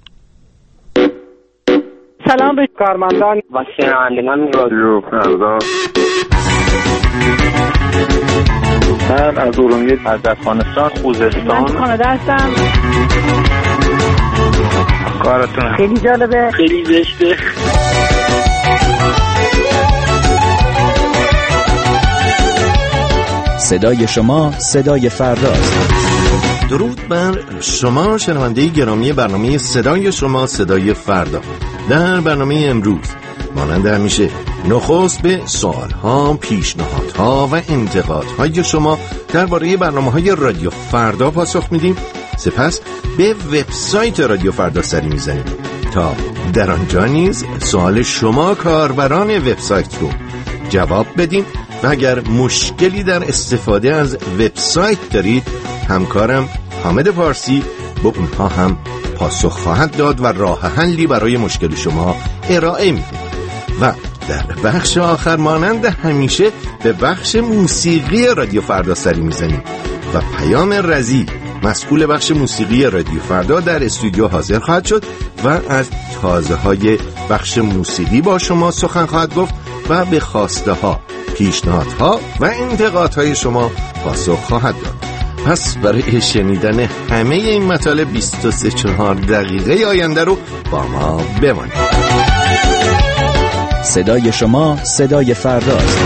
سلام به کارمندان و شنوندگان رادیو فردا. من از ارومیه، از افغانستان، خوزستان. من کانادا هستم. کارتون خیلی جالبه، خیلی زشته. صدای شما صدای فرداست. درود بر شما شنونده گرامی برنامه صدای شما صدای فردا. در برنامه امروز مانند همیشه نخست به سوالها، پیشنهادها و انتقادهای شما درباره برنامه‌های رادیو فردا پاسخ میدیم. سپس به وبسایت رادیو فردا سری میزنیم تا در آنجا نیز سوال شما کاربران وبسایت رو جواب بدیم و اگر مشکلی در استفاده از وبسایت دارید همکارم حامد پارسی با اونها هم پاسخ خواهد داد و راه حلی برای مشکل شما ارائه میده. و در بخش آخر مانند همیشه به بخش موسیقی رادیو فردا سری میزنیم و پیام رضی مسئول بخش موسیقی رادیو فردا در استودیو حاضر خواهد شد و از تازه های بخش موسیقی با شما سخن خواهد گفت و به خواسته ها، پیشنهادها و انتقادهای شما پاسخ خواهد داد. پس برای شنیدن همه این مطالب بیست و سه چهار دقیقه آینده رو با ما بمانید. صدای شما صدای فرداست.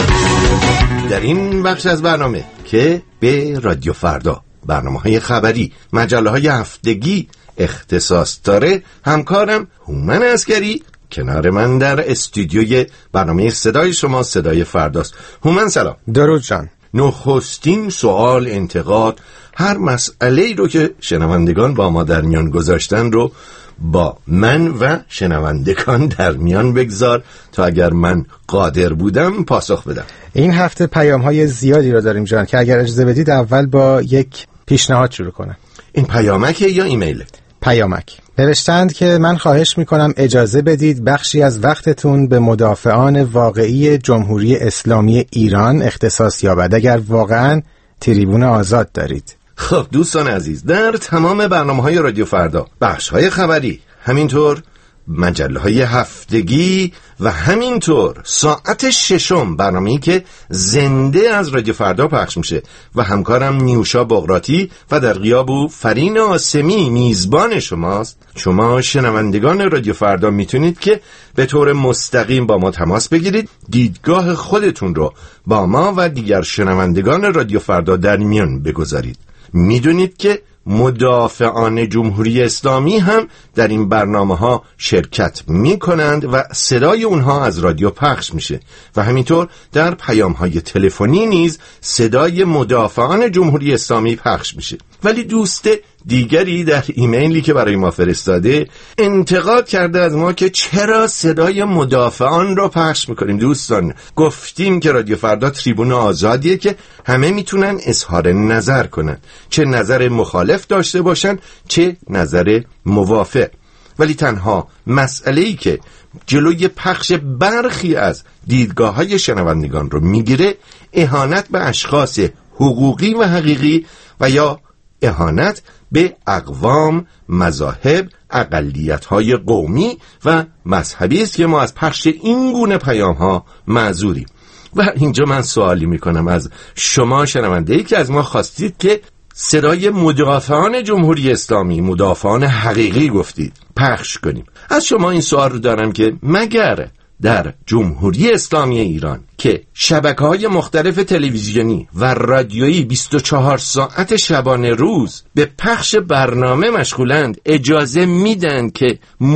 در این بخش از برنامه که به رادیو فردا، برنامه‌های خبری، مجله‌های هفتگی اختصاص داره، همکارم هومن عسگری کنار من در استودیوی برنامه صدای شما صدای فرداست. هومن سلام. درود جان. نخستین سوال، انتقاد، هر مسئله‌ای رو که شنوندگان با ما در میان گذاشتن رو با من و شنوندگان در میان بگذار تا اگر من قادر بودم پاسخ بدم. این هفته پیام‌های زیادی رو داریم جان که اگر اجازه بدید اول با یک پیشنهاد شروع کنم. این پیامکه یا ایمیله؟ پیامک. نوشتند که من خواهش میکنم اجازه بدید بخشی از وقتتون به مدافعان واقعی جمهوری اسلامی ایران اختصاص یابد اگر واقعا تریبون آزاد دارید. خب دوستان عزیز، در تمام برنامه‌های رادیو فردا، بخش‌های خبری، همینطور مجله‌های هفتگی و همینطور ساعت ششم برنامه‌ای که زنده از رادیو فردا پخش میشه و همکارم نیوشا بغراتی و در غیاب او فرین آسمی میزبان شماست، شما شنوندگان رادیو فردا میتونید که به طور مستقیم با ما تماس بگیرید، دیدگاه خودتون رو با ما و دیگر شنوندگان رادیو فردا در میان بگذارید. میدونید که مدافعان جمهوری اسلامی هم در این برنامه ها شرکت می کنند و صدای اونها از رادیو پخش میشه و همینطور در پیام های تلفنی نیز صدای مدافعان جمهوری اسلامی پخش میشه. ولی دوست دیگری در ایمیلی که برای ما فرستاده انتقاد کرده از ما که چرا صدای مدافعان رو پخش میکنیم. دوستان گفتیم که رادیو فردا تریبون آزادیه که همه میتونن اظهار نظر کنن، چه نظر مخالف داشته باشن چه نظر موافق، ولی تنها مسئله‌ای که جلوی پخش برخی از دیدگاه‌های شنوندگان رو میگیره اهانت به اشخاص حقوقی و حقیقی و یا اهانت به اقوام، مذاهب، اقلیت‌های قومی و مذهبی است که ما از پخش این گونه پیام‌ها معذوریم. و اینجا من سوالی میکنم از شما شنونده‌ای که از ما خواستید که صدای مدافعان جمهوری اسلامی، مدافعان حقیقی گفتید، پخش کنیم. از شما این سوال رو دارم که مگر در جمهوری اسلامی ایران که شبکه‌های مختلف تلویزیونی و رادیویی بیست و چهار ساعت شبانه روز به پخش برنامه مشغولند، اجازه میدن که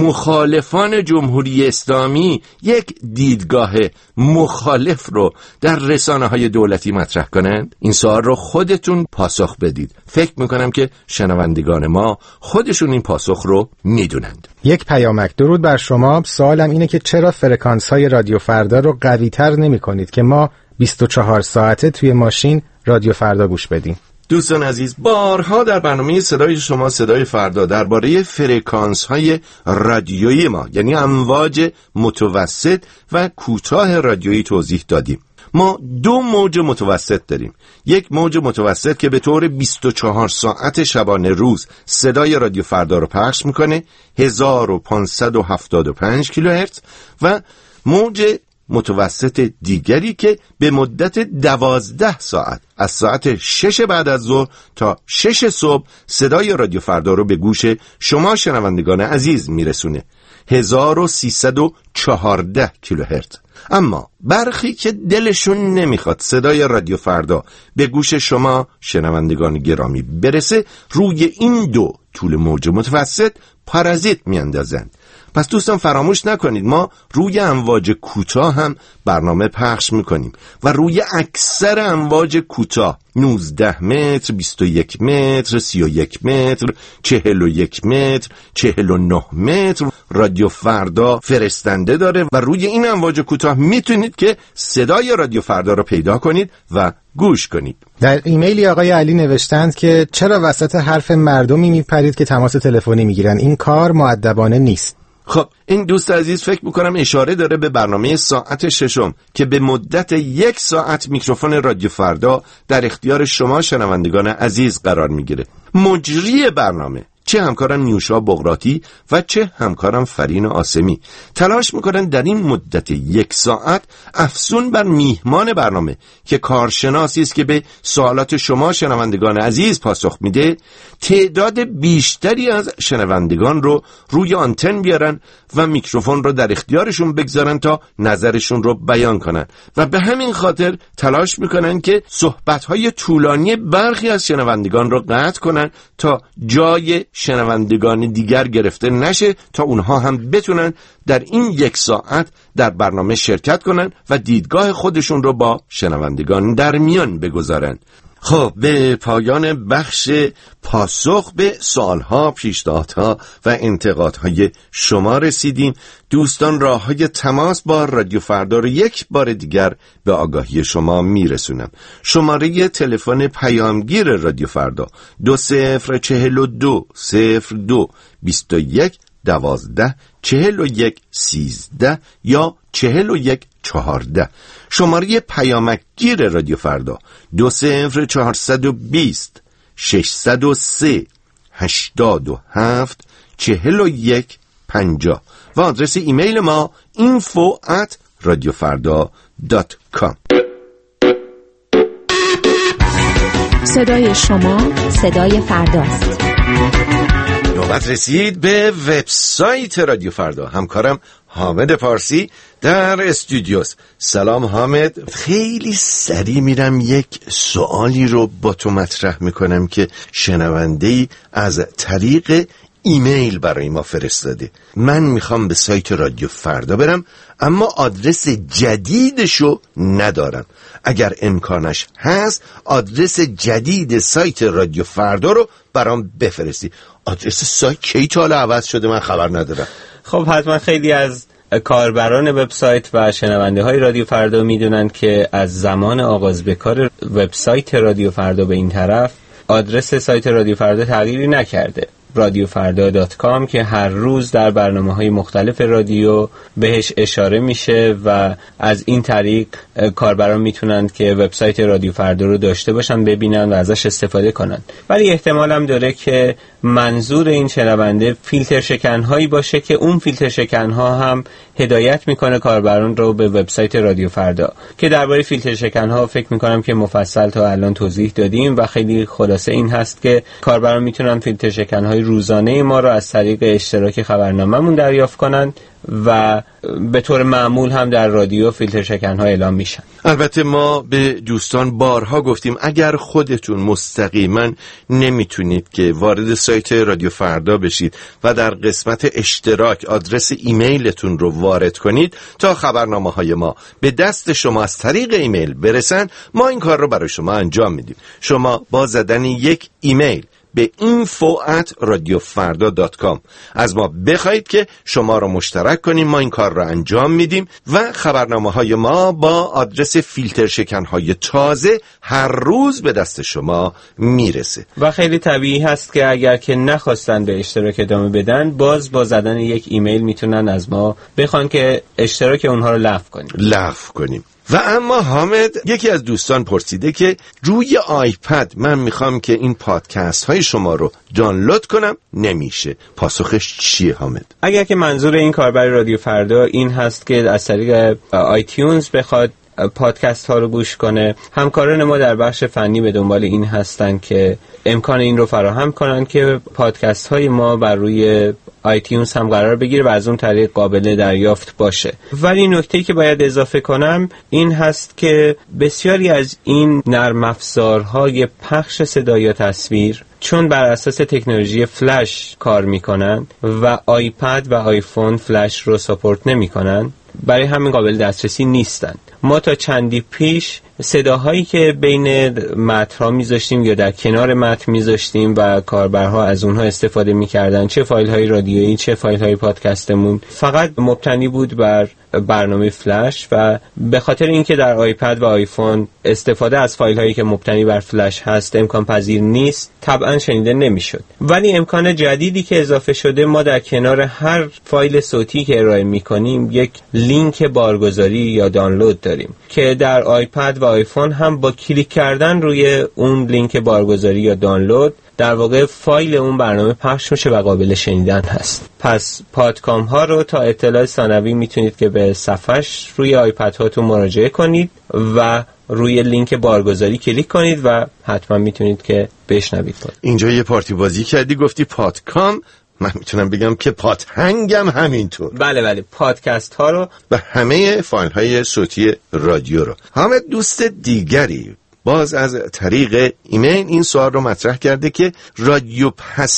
مخالفان جمهوری اسلامی یک دیدگاه مخالف رو در رسانه‌های دولتی مطرح کنند؟ این سوال رو خودتون پاسخ بدید. فکر میکنم که شنوندگان ما خودشون این پاسخ رو میدونند. یک پیامک. درود بر شما. سوالم اینه که چرا فرکانس های رادیو فردا رو قوی تر نمی کنید که ما بیست و چهار ساعته توی ماشین رادیو فردا گوش بدیم؟ دوستان عزیز، بارها در برنامه صدای شما صدای فردا درباره فرکانس های رادیویی ما، یعنی امواج متوسط و کوتاه رادیویی توضیح دادیم. ما دو موج متوسط داریم. یک موج متوسط که به طور بیست و چهار ساعت شبانه روز صدای رادیو فردا رو پخش میکنه، هزار و پانصد و هفتاد و پنج کیلوهرتز، و موج متوسط دیگری که به مدت دوازده ساعت از ساعت شش بعد از ظهر تا شش صبح صدای رادیو فردا رو به گوش شما شنوندگان عزیز میرسونه. هزار و سیصد و چهارده کیلوهرتز. اما برخی که دلشون نمیخواد صدای رادیو فردا به گوش شما شنوندگان گرامی برسه، روی این دو طول موج متوسط پارازیت میاندازند. پس دوستان فراموش نکنید ما روی امواج کوتاه هم برنامه پخش میکنیم و روی اکثر امواج کوتاه نوزده متر، بیست و یک متر، سی و یک متر، چهل و یک متر، چهل و نه متر رادیو فردا فرستنده داره و روی این امواج کوتاه میتونید که صدای رادیو فردا رو پیدا کنید و گوش کنید. در ایمیلی آقای علی نوشتند که چرا وسط حرف مردمی میپرید که تماس تلفنی میگیرن؟ این کار مؤدبانه نیست. خب این دوست عزیز فکر میکنم اشاره داره به برنامه ساعت ششم که به مدت یک ساعت میکروفون رادیو فردا در اختیار شما شنوندگان عزیز قرار میگیره. مجری برنامه چه همکارم نیوشا بغراتی و چه همکارم فرین آسمی تلاش میکنن در این مدت یک ساعت افزون بر میهمان برنامه که کارشناسی است که به سوالات شما شنوندگان عزیز پاسخ میده، تعداد بیشتری از شنوندگان رو روی آنتن بیارن و میکروفون رو در اختیارشون بگذارن تا نظرشون رو بیان کنن و به همین خاطر تلاش میکنن که صحبت‌های طولانی برخی از شنوندگان رو قطع کنن تا جای شنوندگان دیگر گرفته نشه، تا اونها هم بتونن در این یک ساعت در برنامه شرکت کنن و دیدگاه خودشون رو با شنوندگان در میان بگذارن. خب به پایان بخش پاسخ به سوالها، پیشنهادها و انتقادهای شما رسیدیم. دوستان راههای تماس با رادیو فردا رو یک بار دیگر به آگاهی شما میرسونم. شماره تلفن پیامگیر رادیو فردا دو صفر چهل و دو صفر دو بیست و یک دوازده چهل و یک سیزده یا چهل و یک چهارده. شماره پیامکگیر رادیو فردا دو صفر چهارصد و بیست ششصد و سه هشتاد و هفت چهل و یک پنجاه و آدرس ایمیل ما اینفو ات رادیو فردا دات کام. صدای شما صدای فرداست. نوبت رسید به وبسایت رادیو فردا. همکارم حامد پارسی در استودیوس. سلام حامد. خیلی سریع میرم یک سوالی رو با تو مطرح میکنم که شنونده‌ای از طریق ایمیل برای ما فرستاده. من میخوام به سایت رادیو فردا برم اما آدرس جدیدشو ندارم. اگر امکانش هست آدرس جدید سایت رادیو فردا رو برام بفرستی. آدرس سایت کی تا حالا عوض شده من خبر ندارم. خب حتما خیلی از کاربران وبسایت و شنونده های رادیو فردا میدونن که از زمان آغاز به کار وبسایت رادیو فردا به این طرف آدرس سایت رادیو فردا تغییری نکرده. رادیو فردا دات کام که هر روز در برنامه‌های مختلف رادیو بهش اشاره میشه و از این طریق کاربران میتونن که وبسایت رادیو فردا رو داشته باشن، ببینن و ازش استفاده کنن. ولی احتمال هم داره که منظور این شنونده فیلتر شکن‌هایی باشه که اون فیلتر شکن‌ها هم هدایت میکنه کاربران رو به وبسایت رادیو فردا، که درباره فیلتر شکن‌ها فکر میکنم که مفصل تا الان توضیح دادیم و خیلی خلاصه این هست که کاربران میتونن فیلتر شکن‌های روزانه ما رو از طریق اشتراک خبرنامه‌مون دریافت کنن و به طور معمول هم در رادیو فیلتر شکن‌ها اعلام میشن. البته ما به دوستان بارها گفتیم اگر خودتون مستقیما نمیتونید که وارد سایت رادیو فردا بشید و در قسمت اشتراک آدرس ایمیلتون رو وارد کنید تا خبرنامه‌های ما به دست شما از طریق ایمیل برسن، ما این کار رو برای شما انجام میدیم. شما با زدن یک ایمیل به اینفو ات رادیو فردا دات کام از ما بخواید که شما رو مشترک کنیم. ما این کار رو انجام میدیم و خبرنامه های ما با آدرس فیلتر شکن های تازه هر روز به دست شما میرسه. و خیلی طبیعی هست که اگر که نخواستن به اشتراک ادامه بدن، باز با زدن یک ایمیل میتونن از ما بخوان که اشتراک اونها رو لغو کنیم. لغو کنیم. و اما حامد، یکی از دوستان پرسیده که روی آیپد من میخوام که این پادکست های شما رو دانلود کنم، نمیشه. پاسخش چیه حامد؟ اگر که منظور این کاربر رادیو فردا این هست که از طریق آیتیونز بخواد پادکست ها رو گوش کنه، همکاران ما در بخش فنی به دنبال این هستن که امکان این رو فراهم کنن که پادکست های ما بر روی آیتیونز هم قرار بگیره و از اون طریق قابل دریافت باشه. ولی نکته‌ای که باید اضافه کنم این هست که بسیاری از این نرم افزارهای پخش صدا یا تصویر چون بر اساس تکنولوژی فلش کار میکنن و آیپد و آیفون فلش رو ساپورت نمیکنن، برای همین قابل دسترسی نیستن. ما تا چندی پیش صداهایی که بین متن‌ها میذاشتیم یا در کنار متن میذاشتیم و کاربرها از اونها استفاده میکردن، چه فایل‌های رادیویی چه فایل‌های پادکستمون، فقط مبتنی بود بر برنامه فلش و به خاطر اینکه در آیپد و آیفون استفاده از فایل‌هایی که مبتنی بر فلش هست امکان پذیر نیست، طبعا شنیده نمیشد. ولی امکان جدیدی که اضافه شده، ما در کنار هر فایل صوتی که ارائه میکنیم یک لینک بارگذاری یا دانلود داریم که در آیپد و آیفون هم با کلیک کردن روی اون لینک بارگذاری یا دانلود در واقع فایل اون برنامه پخش میشه و قابل شنیدن هست. پس پادکام ها رو تا اطلاع ثانوی میتونید که به صفحش روی آیپد هاتون مراجعه کنید و روی لینک بارگذاری کلیک کنید و حتما میتونید که بشنوید. اینجا یه پارتی بازی کردی، گفتی پادکام، من میتونم بگم که پادهنگم همینطور. بله بله، پادکست ها رو و همه فایل های صوتی رادیو رو. حامد دوست دیگری باز از طریق ایمیل این سوال رو مطرح کرده که رادیو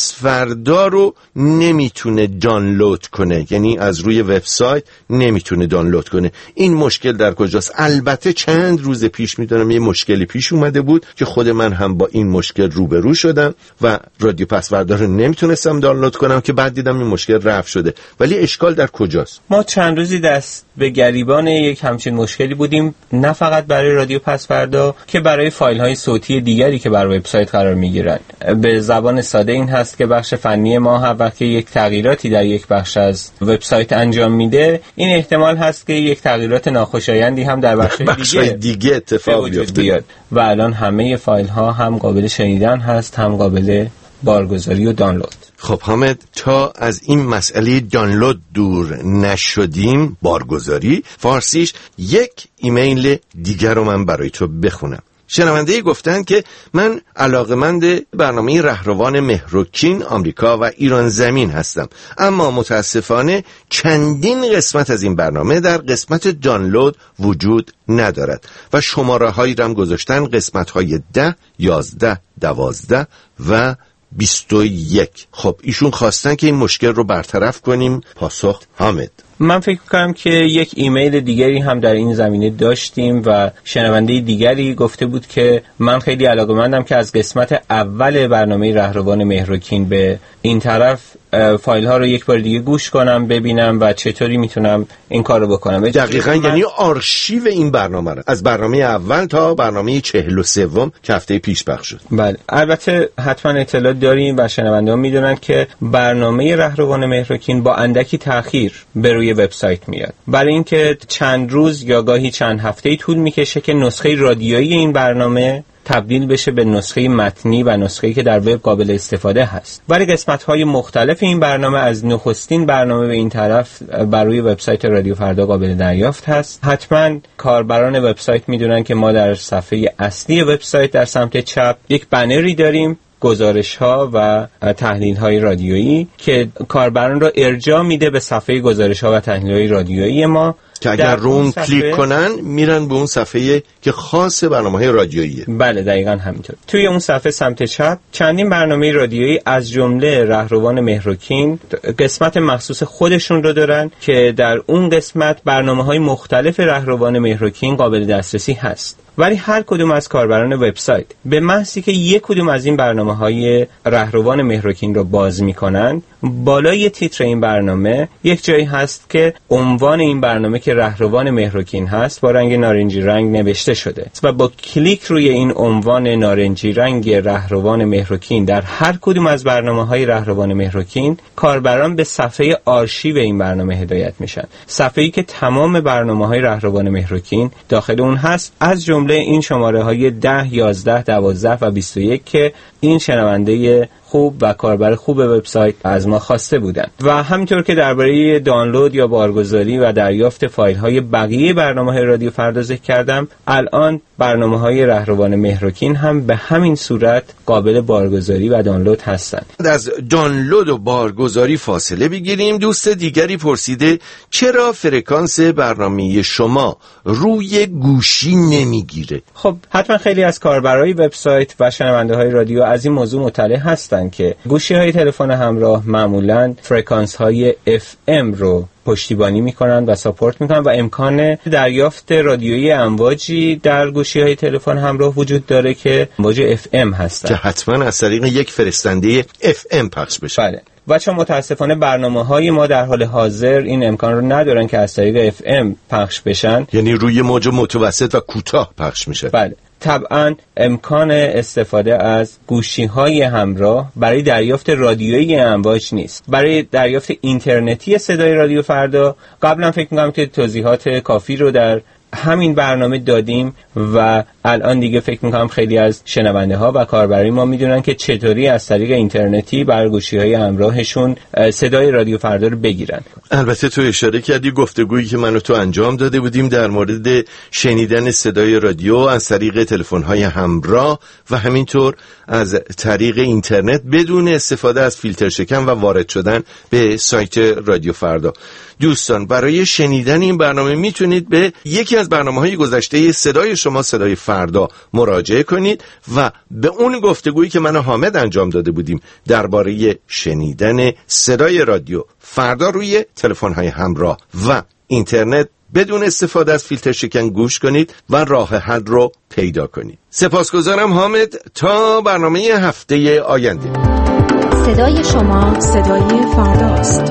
پسوردا رو نمیتونه دانلود کنه، یعنی از روی وبسایت نمیتونه دانلود کنه. این مشکل در کجاست؟ البته چند روز پیش میدونم یه مشکلی پیش اومده بود که خود من هم با این مشکل روبرو شدم و رادیو پسوردا رو نمیتونستم دانلود کنم که بعد دیدم این مشکل رفع شده. ولی اشکال در کجاست؟ ما چند روزی دست به گریبان یک همچین مشکلی بودیم، نه فقط برای رادیو پسوردا که برای فایل های صوتی دیگری که بر وبسایت قرار میگیرن. به زبان ساده این هست که بخش فنی ما هر وقت یک تغییراتی در یک بخش از وبسایت انجام میده، این احتمال هست که یک تغییرات ناخوشایندی هم در بخش, بخش دیگه, دیگه اتفاق بیفته و الان همه فایل ها هم قابل شنیدن هست، هم قابل بارگذاری و دانلود. خب حامد، تا از این مسئله دانلود دور نشدیم، بارگذاری فارسیش، یک ایمیل دیگر رو من برای تو بخونم. شنونده‌ای گفتن که من علاقه‌مند برنامه رهروان مهرکین آمریکا و ایران زمین هستم، اما متاسفانه چندین قسمت از این برنامه در قسمت دانلود وجود ندارد و شماره هایی رم گذاشتن، قسمت های ده، یازده، دوازده و بیست و یک. خب ایشون خواستن که این مشکل رو برطرف کنیم. پاسخ حامد: من فکر کنم که یک ایمیل دیگری هم در این زمینه داشتیم و شنونده دیگری گفته بود که من خیلی علاقه‌مندم که از قسمت اول برنامه رهروان مهرکین به این طرف فایل ها رو یک بار دیگه گوش کنم، ببینم و چطوری میتونم این کار رو بکنم. دقیقاً من... یعنی آرشیو این برنامه رو از برنامه اول تا برنامه چهل و سوم که هفته پیش پخش شد. بله، البته حتما اطلاع داریم و شنونده ها میدونن که برنامه رهروان مهرکین با اندکی تأخیر به روی وبسایت میاد، برای اینکه چند روز یا گاهی چند هفته طول میکشه که نسخه رادیویی این برنامه تبدیل بشه به نسخه متنی و نسخه‌ای که در وب قابل استفاده هست. برای قسمت‌های مختلف این برنامه از نخستین برنامه به این طرف بر روی وبسایت رادیو فردا قابل دریافت هست. حتما کاربران وبسایت میدونن که ما در صفحه اصلی وبسایت در سمت چپ یک بنری داریم، گزارش ها و تحلیل های رادیویی که کاربران را ارجاع میده به صفحه گزارش ها و تحلیل های رادیویی ما که اگر رو اون کلیک کنن میرن به اون صفحه که خاص برنامه‌های رادیوییه. بله دقیقاً همینطور. توی اون صفحه سمت چپ چندین برنامه رادیویی از جمله رهروان مهرکین قسمت مخصوص خودشون رو دارن که در اون قسمت برنامه‌های مختلف رهروان مهرکین قابل دسترسی هست. ولی هر کدوم از کاربران وبسایت به محضی که یک کدوم از این برنامه‌های رهروان مهرکین رو باز می‌کنن، بالای تیتر این برنامه یک جایی هست که عنوان این برنامه که رهروان مهرکین هست با رنگ نارنجی رنگ نوشته شده و با کلیک روی این عنوان نارنجی رنگ رهروان مهرکین در هر کدوم از برنامه‌های رهروان مهرکین، کاربران به صفحه آرشیو این برنامه هدایت میشن. صفحه‌ای که تمام برنامه‌های رهروان مهرکین داخل اون هست، از جمله این شماره‌های ده، یازده، دوازده و بیست و یک که این شنونده خوب و کاربر خوب وبسایت از ما خواسته بودند. و همینطور که درباره دانلود یا بارگذاری و دریافت فایل‌های بقیه برنامه‌های رادیو فردا ذکر کردم، الان برنامه‌های رهروان مهرکین هم به همین صورت قابل بارگذاری و دانلود هستند. از دانلود و بارگذاری فاصله بگیریم. دوست دیگری پرسیده چرا فرکانس برنامه شما روی گوشی نمیگیره؟ خب حتما خیلی از کاربرای وبسایت و شنونده‌های رادیو از این موضوع مطلع هستند که گوشی‌های تلفن همراه معمولاً فرکانس‌های اف ام رو پشتیبانی میکنن و ساپورت میکنن و امکان دریافت رادیویی امواجی در گوشی‌های تلفن همراه وجود داره که امواج اف ام هستن که حتما از طریق یک فرستنده اف ام پخش بشه. بله. و چون متاسفانه برنامه‌های ما در حال حاضر این امکان رو ندارن که از طریق اف ام پخش بشن، یعنی روی موج متوسط و کوتاه پخش میشه. بله. طبعا امکان استفاده از گوشی‌های همراه برای دریافت رادیویی امواج نیست. برای دریافت اینترنتی صدای رادیو فردا قبلا فکر می‌کنم که توضیحات کافی رو در همین برنامه دادیم و الان دیگه فکر میکنم خیلی از شنونده ها و کاربرای ما میدونن که چطوری از طریق اینترنتی بر گوشی‌های همراهشون صدای رادیو فردا رو بگیرن. البته تو اشاره کردی گفتگویی که من و تو انجام داده بودیم در مورد شنیدن صدای رادیو از طریق تلفن‌های همراه و همینطور از طریق اینترنت بدون استفاده از فیلتر شکن و وارد شدن به سایت رادیو فردا. دوستان برای شنیدن این برنامه میتونید به یکی از برنامه‌های گذشته صدای شما صدای فردا مراجعه کنید و به اون گفتگویی که من و حامد انجام داده بودیم درباره شنیدن صدای رادیو فردا روی تلفن‌های همراه و اینترنت بدون استفاده از فیلتر شکن گوش کنید و راه حل رو پیدا کنید. سپاسگزارم حامد. تا برنامه هفته آینده. صدای شما صدای فرداست.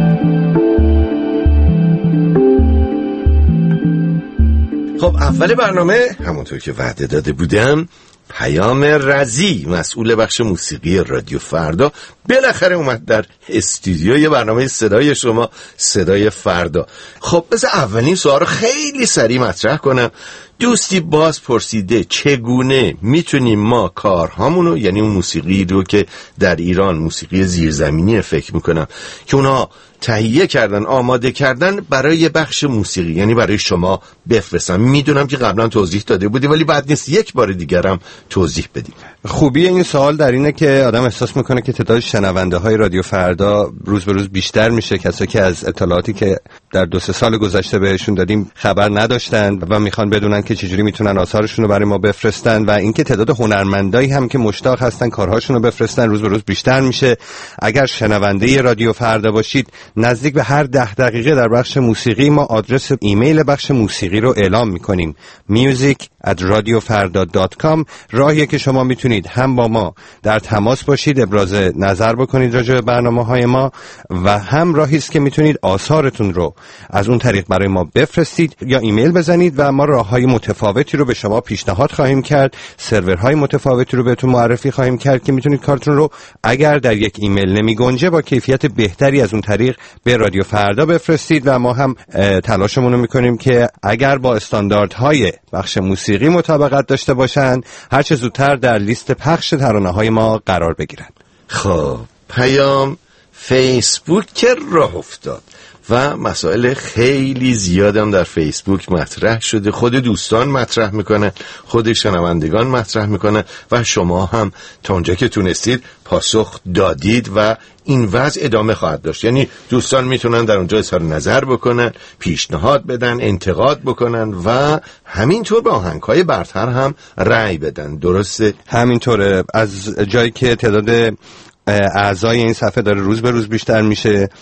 خب اول برنامه همونطور که وعده داده بودم پیام رضی مسئول بخش موسیقی رادیو فردا بالاخره اومد در استودیوی برنامه صدای شما صدای فردا. خب بذار اولین سوال رو خیلی سریع مطرح کنم. دوستی باز پرسیده چگونه میتونیم ما کارهامونو، یعنی اون موسیقی رو که در ایران موسیقی زیرزمینی فکر میکنم که اونا تهیه کردن آماده کردن برای بخش موسیقی، یعنی برای شما بفرستم. میدونم که قبلا توضیح داده بودی ولی بعد نیست یک بار دیگرم توضیح بدیم. خوبی این سوال در اینه که آدم احساس میکنه که تعداد شنونده های رادیو فردا روز به روز بیشتر میشه. کسایی که از اطلاعاتی که در دو سه سال گذشته بهشون دادیم خبر نداشتن و میخوان بدونن که چجوری میتونن آثارشون رو برای ما بفرستن و اینکه تعداد هنرمندایی هم که مشتاق هستن کارهاشون رو بفرستن روز به روز بیشتر میشه. اگر شنونده رادیو فردا باشید نزدیک به هر ده دقیقه در بخش موسیقی ما آدرس ایمیل بخش موسیقی رو اعلام میکنیم music at radiofarda dot com. راهیه که شما میتونید هم با ما در تماس باشید، ابراز نظر بکنید راجع به برنامه‌های ما و هم راهی است که میتونید آثارتون رو از اون طریق برای ما بفرستید یا ایمیل بزنید و ما راههای متفاوتی رو به شما پیشنهاد خواهیم کرد، سرورهای متفاوتی رو بهتون معرفی خواهیم کرد که میتونید کارتون رو اگر در یک ایمیل نمیگنجه با کیفیت بهتری از اون طریق به رادیو فردا بفرستید و ما هم تلاشمون رو میکنیم که اگر با استانداردهای بخش موسیقی مطابقت داشته باشن هر چه زودتر در لیست پخش ترانه‌های ما قرار بگیرن. خب پیام فیسبوک که راه افتاد و مسائل خیلی زیادم در فیسبوک مطرح شده. خود دوستان مطرح میکنن، خود شنوندگان مطرح میکنن و شما هم تا اونجا که تونستید پاسخ دادید و این وضع ادامه خواهد داشت. یعنی دوستان میتونن در اونجا اظهار نظر بکنن، پیشنهاد بدن، انتقاد بکنن و همینطور به آهنگ‌های برتر هم رأی بدن. درسته؟ همینطوره. از جایی که تعداد اعضای این صفحه داره روز به روز بیشتر میشه،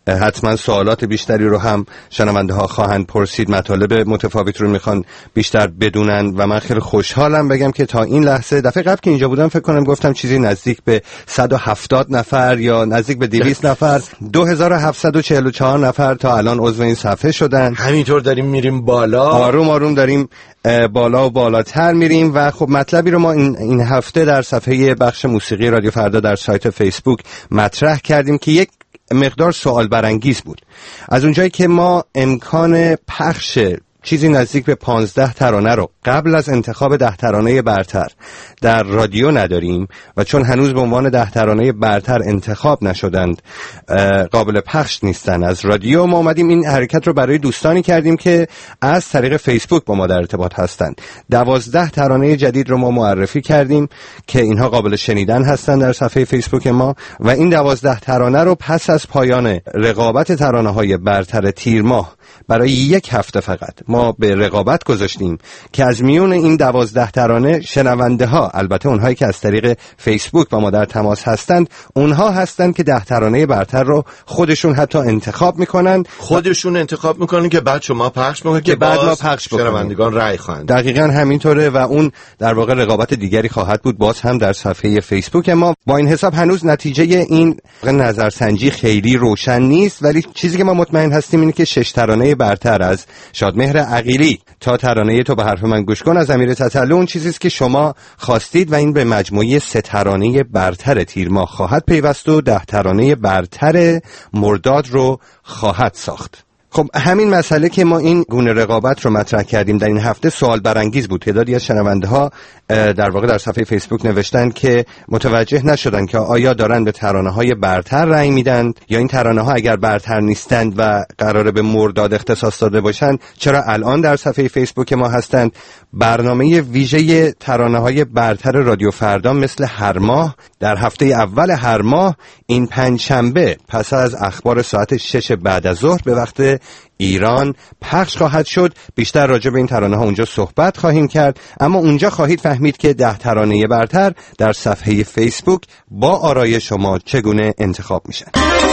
حتما سوالات بیشتری رو هم شنونده ها خواهند پرسید، مطالب متفاوت رو میخوان بیشتر بدونن و من خیلی خوشحالم بگم که تا این لحظه، دفعه قبل که اینجا بودم فکر کنم گفتم چیزی نزدیک به صد و هفتاد نفر یا نزدیک به دویست نفر، دو هزار و هفتصد و چهل و چهار نفر تا الان عضو این صفحه شدن. همینطور داریم میریم بالا، آروم آروم داریم بالا و بالاتر میریم و خب مطلبی رو ما این, این هفته در صفحه بخش موسیقی رادیو فردا در سایت فیسبوک مطرح کردیم که یک مقدار سوال برانگیز بود. از اونجایی که ما امکان پخش چیزی نزدیک به پانزده ترانه رو قبل از انتخاب ده ترانه برتر در رادیو نداریم و چون هنوز به عنوان ده ترانه برتر انتخاب نشدند، قابل پخش نیستن از رادیو، ما اومدیم این حرکت رو برای دوستانی کردیم که از طریق فیسبوک با ما در ارتباط هستند. دوازده ترانه جدید رو ما معرفی کردیم که اینها قابل شنیدن هستند در صفحه فیسبوک ما و این دوازده ترانه رو پس از پایان رقابت ترانه های برتر تیر ماه برای یک هفته فقط ما به رقابت گذاشتیم که از میون این دوازده ترانه شنونده ها، البته اونهایی که از طریق فیسبوک با ما در تماس هستند، اونها هستند که ده ترانه برتر رو خودشون حتی انتخاب میکنن، خودشون انتخاب میکنن که بعد شما پخش میکنید که بعد ما پخش بکنیم، شنوندگان رأی خواهند. دقیقاً همینطوره و اون در واقع رقابت دیگری خواهد بود باز هم در صفحه فیسبوک ما. با این حساب هنوز نتیجه این نظرسنجی خیلی روشن نیست، ولی چیزی که ما مطمئن هستیم اینه که شش ترانه برتر از شادمهر عقیلی تا ترانه تو به حرف من گوش کن از امیر تتلو اون چیزیست که شما خواستید و این به مجموعه سه ترانه برتر تیر ماه خواهد پیوست و ده ترانه برتر مرداد رو خواهد ساخت. خب همین مسئله که ما این گونه رقابت رو مطرح کردیم در این هفته سوال برانگیز بود. تعدادی از شنونده ها در واقع در صفحه فیسبوک نوشتن که متوجه نشدن که آیا دارن به ترانه های برتر رأی میدن یا این ترانه ها اگر برتر نیستند و قراره به مرداد اختصاص داده باشن چرا الان در صفحه فیسبوک ما هستند. برنامه ویژه ترانه های برتر رادیو فردا مثل هر ماه در هفته اول هر ماه این پنجشنبه پس از اخبار ساعت شش بعد از ظهر به وقت ایران پخش خواهد شد. بیشتر راجع به این ترانه ها اونجا صحبت خواهیم کرد، اما اونجا خواهید فهمید که ده ترانه برتر در صفحه فیسبوک با آرای شما چگونه انتخاب میشن.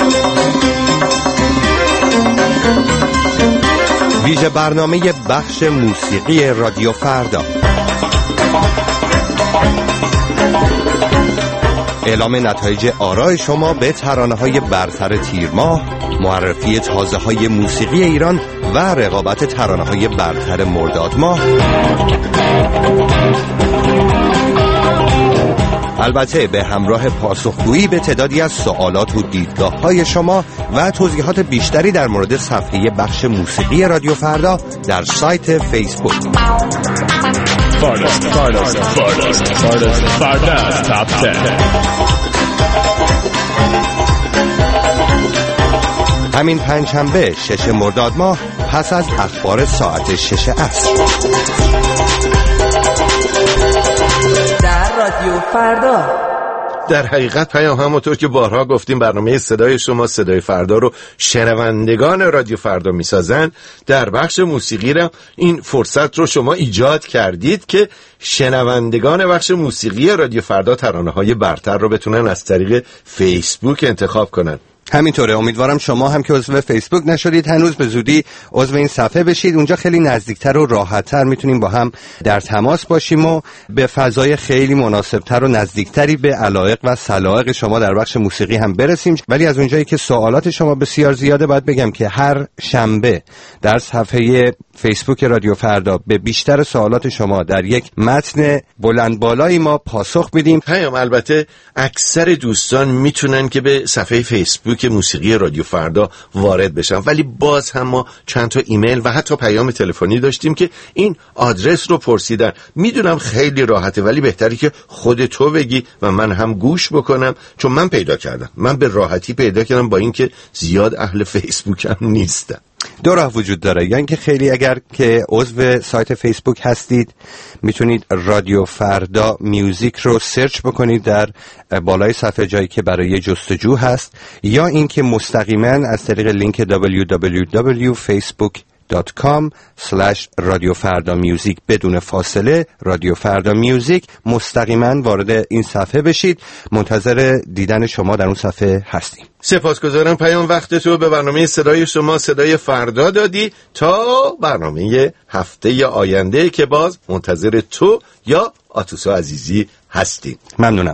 ویژه برنامه بخش موسیقی رادیو فردا، اعلام نتایج آرای شما به ترانه‌های برتر تیر ماه، معرفی تازه‌های موسیقی ایران و رقابت ترانه‌های برتر مرداد ماه. البته به همراه پاسخگویی به تعدادی از سوالات و دیدگاه‌های شما و توضیحات بیشتری در مورد صفحه بخش موسیقی رادیو فردا در سایت فیسبوک. Farda's, Farda's, Farda's, Farda's, Farda's Top ده. همین پنجشنبه شش مرداد ماه پس از اخبار ساعت شش عصر در رادیو فردا. در حقیقت پیام همونطور که بارها گفتیم برنامه صدای شما صدای فردا رو شنوندگان رادیو فردا میسازن. در بخش موسیقی را این فرصت رو شما ایجاد کردید که شنوندگان بخش موسیقی رادیو فردا ترانه‌های برتر رو بتونن از طریق فیسبوک انتخاب کنن. همینطوره. امیدوارم شما هم که عضو فیسبوک نشدید هنوز به زودی عضو این صفحه بشید. اونجا خیلی نزدیکتر و راحتتر میتونیم با هم در تماس باشیم و به فضای خیلی مناسبتر و نزدیکتری به علایق و سلایق شما در بخش موسیقی هم برسیم. ولی از اونجایی که سوالات شما بسیار زیاده باید بگم که هر شنبه در صفحه فیسبوک رادیو فردا به بیشتر سوالات شما در یک متن بلند بالایی ما پاسخ میدیم. پیام البته اکثر دوستان میتونن که به صفحه فیسبوک که موسیقی رادیو فردا وارد بشن، ولی باز هم ما چند تا ایمیل و حتی پیام تلفنی داشتیم که این آدرس رو پرسیدن. میدونم خیلی راحته ولی بهتری که خود تو بگی و من هم گوش بکنم، چون من پیدا کردم، من به راحتی پیدا کردم با اینکه زیاد اهل فیسبوک هم نیستم. دو راه وجود داره، یعنی که خیلی اگر که عضو سایت فیسبوک هستید میتونید رادیو فردا میوزیک رو سرچ بکنید در بالای صفحه جایی که برای جستجو هست، یا اینکه مستقیما از طریق لینک دبلیو دبلیو دبلیو دات فیسبوک دات کام اسلش رادیو فردا میوزیک بدون فاصله رادیو فردا میوزیک. مستقیما وارد این صفحه بشید. منتظر دیدن شما در اون صفحه هستیم. سپاسگزارم پیام وقت تو به برنامه صدای شما صدای فردا دادی تا برنامه هفته آینده که باز منتظر تو یا آتوسا عزیزی هستیم. ممنونم.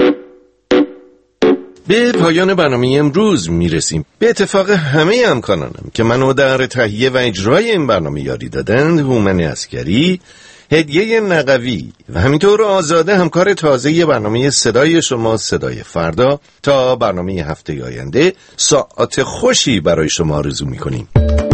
به پایان برنامه امروز میرسیم. به اتفاق همه همکارانم که منو در تهیه و اجرای این برنامه یاری دادند، هومن عسکری، هدیه نقوی و همینطور آزاده همکار تازه برنامه صدای شما صدای فردا، تا برنامه هفته آینده ساعت خوشی برای شما آرزو میکنیم.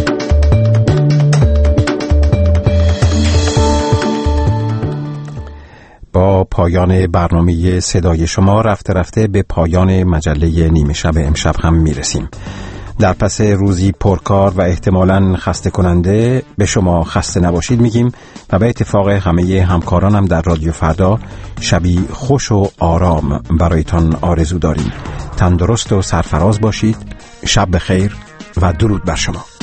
با پایان برنامه صدای شما رفته رفته به پایان مجله نیمه شب امشب هم میرسیم. در پس روزی پرکار و احتمالاً خسته کننده به شما خسته نباشید میگیم و به اتفاق همه همکارانم در رادیو فردا شبی خوش و آرام برایتان آرزو داریم. تندرست و سرفراز باشید. شب بخیر و درود بر شما.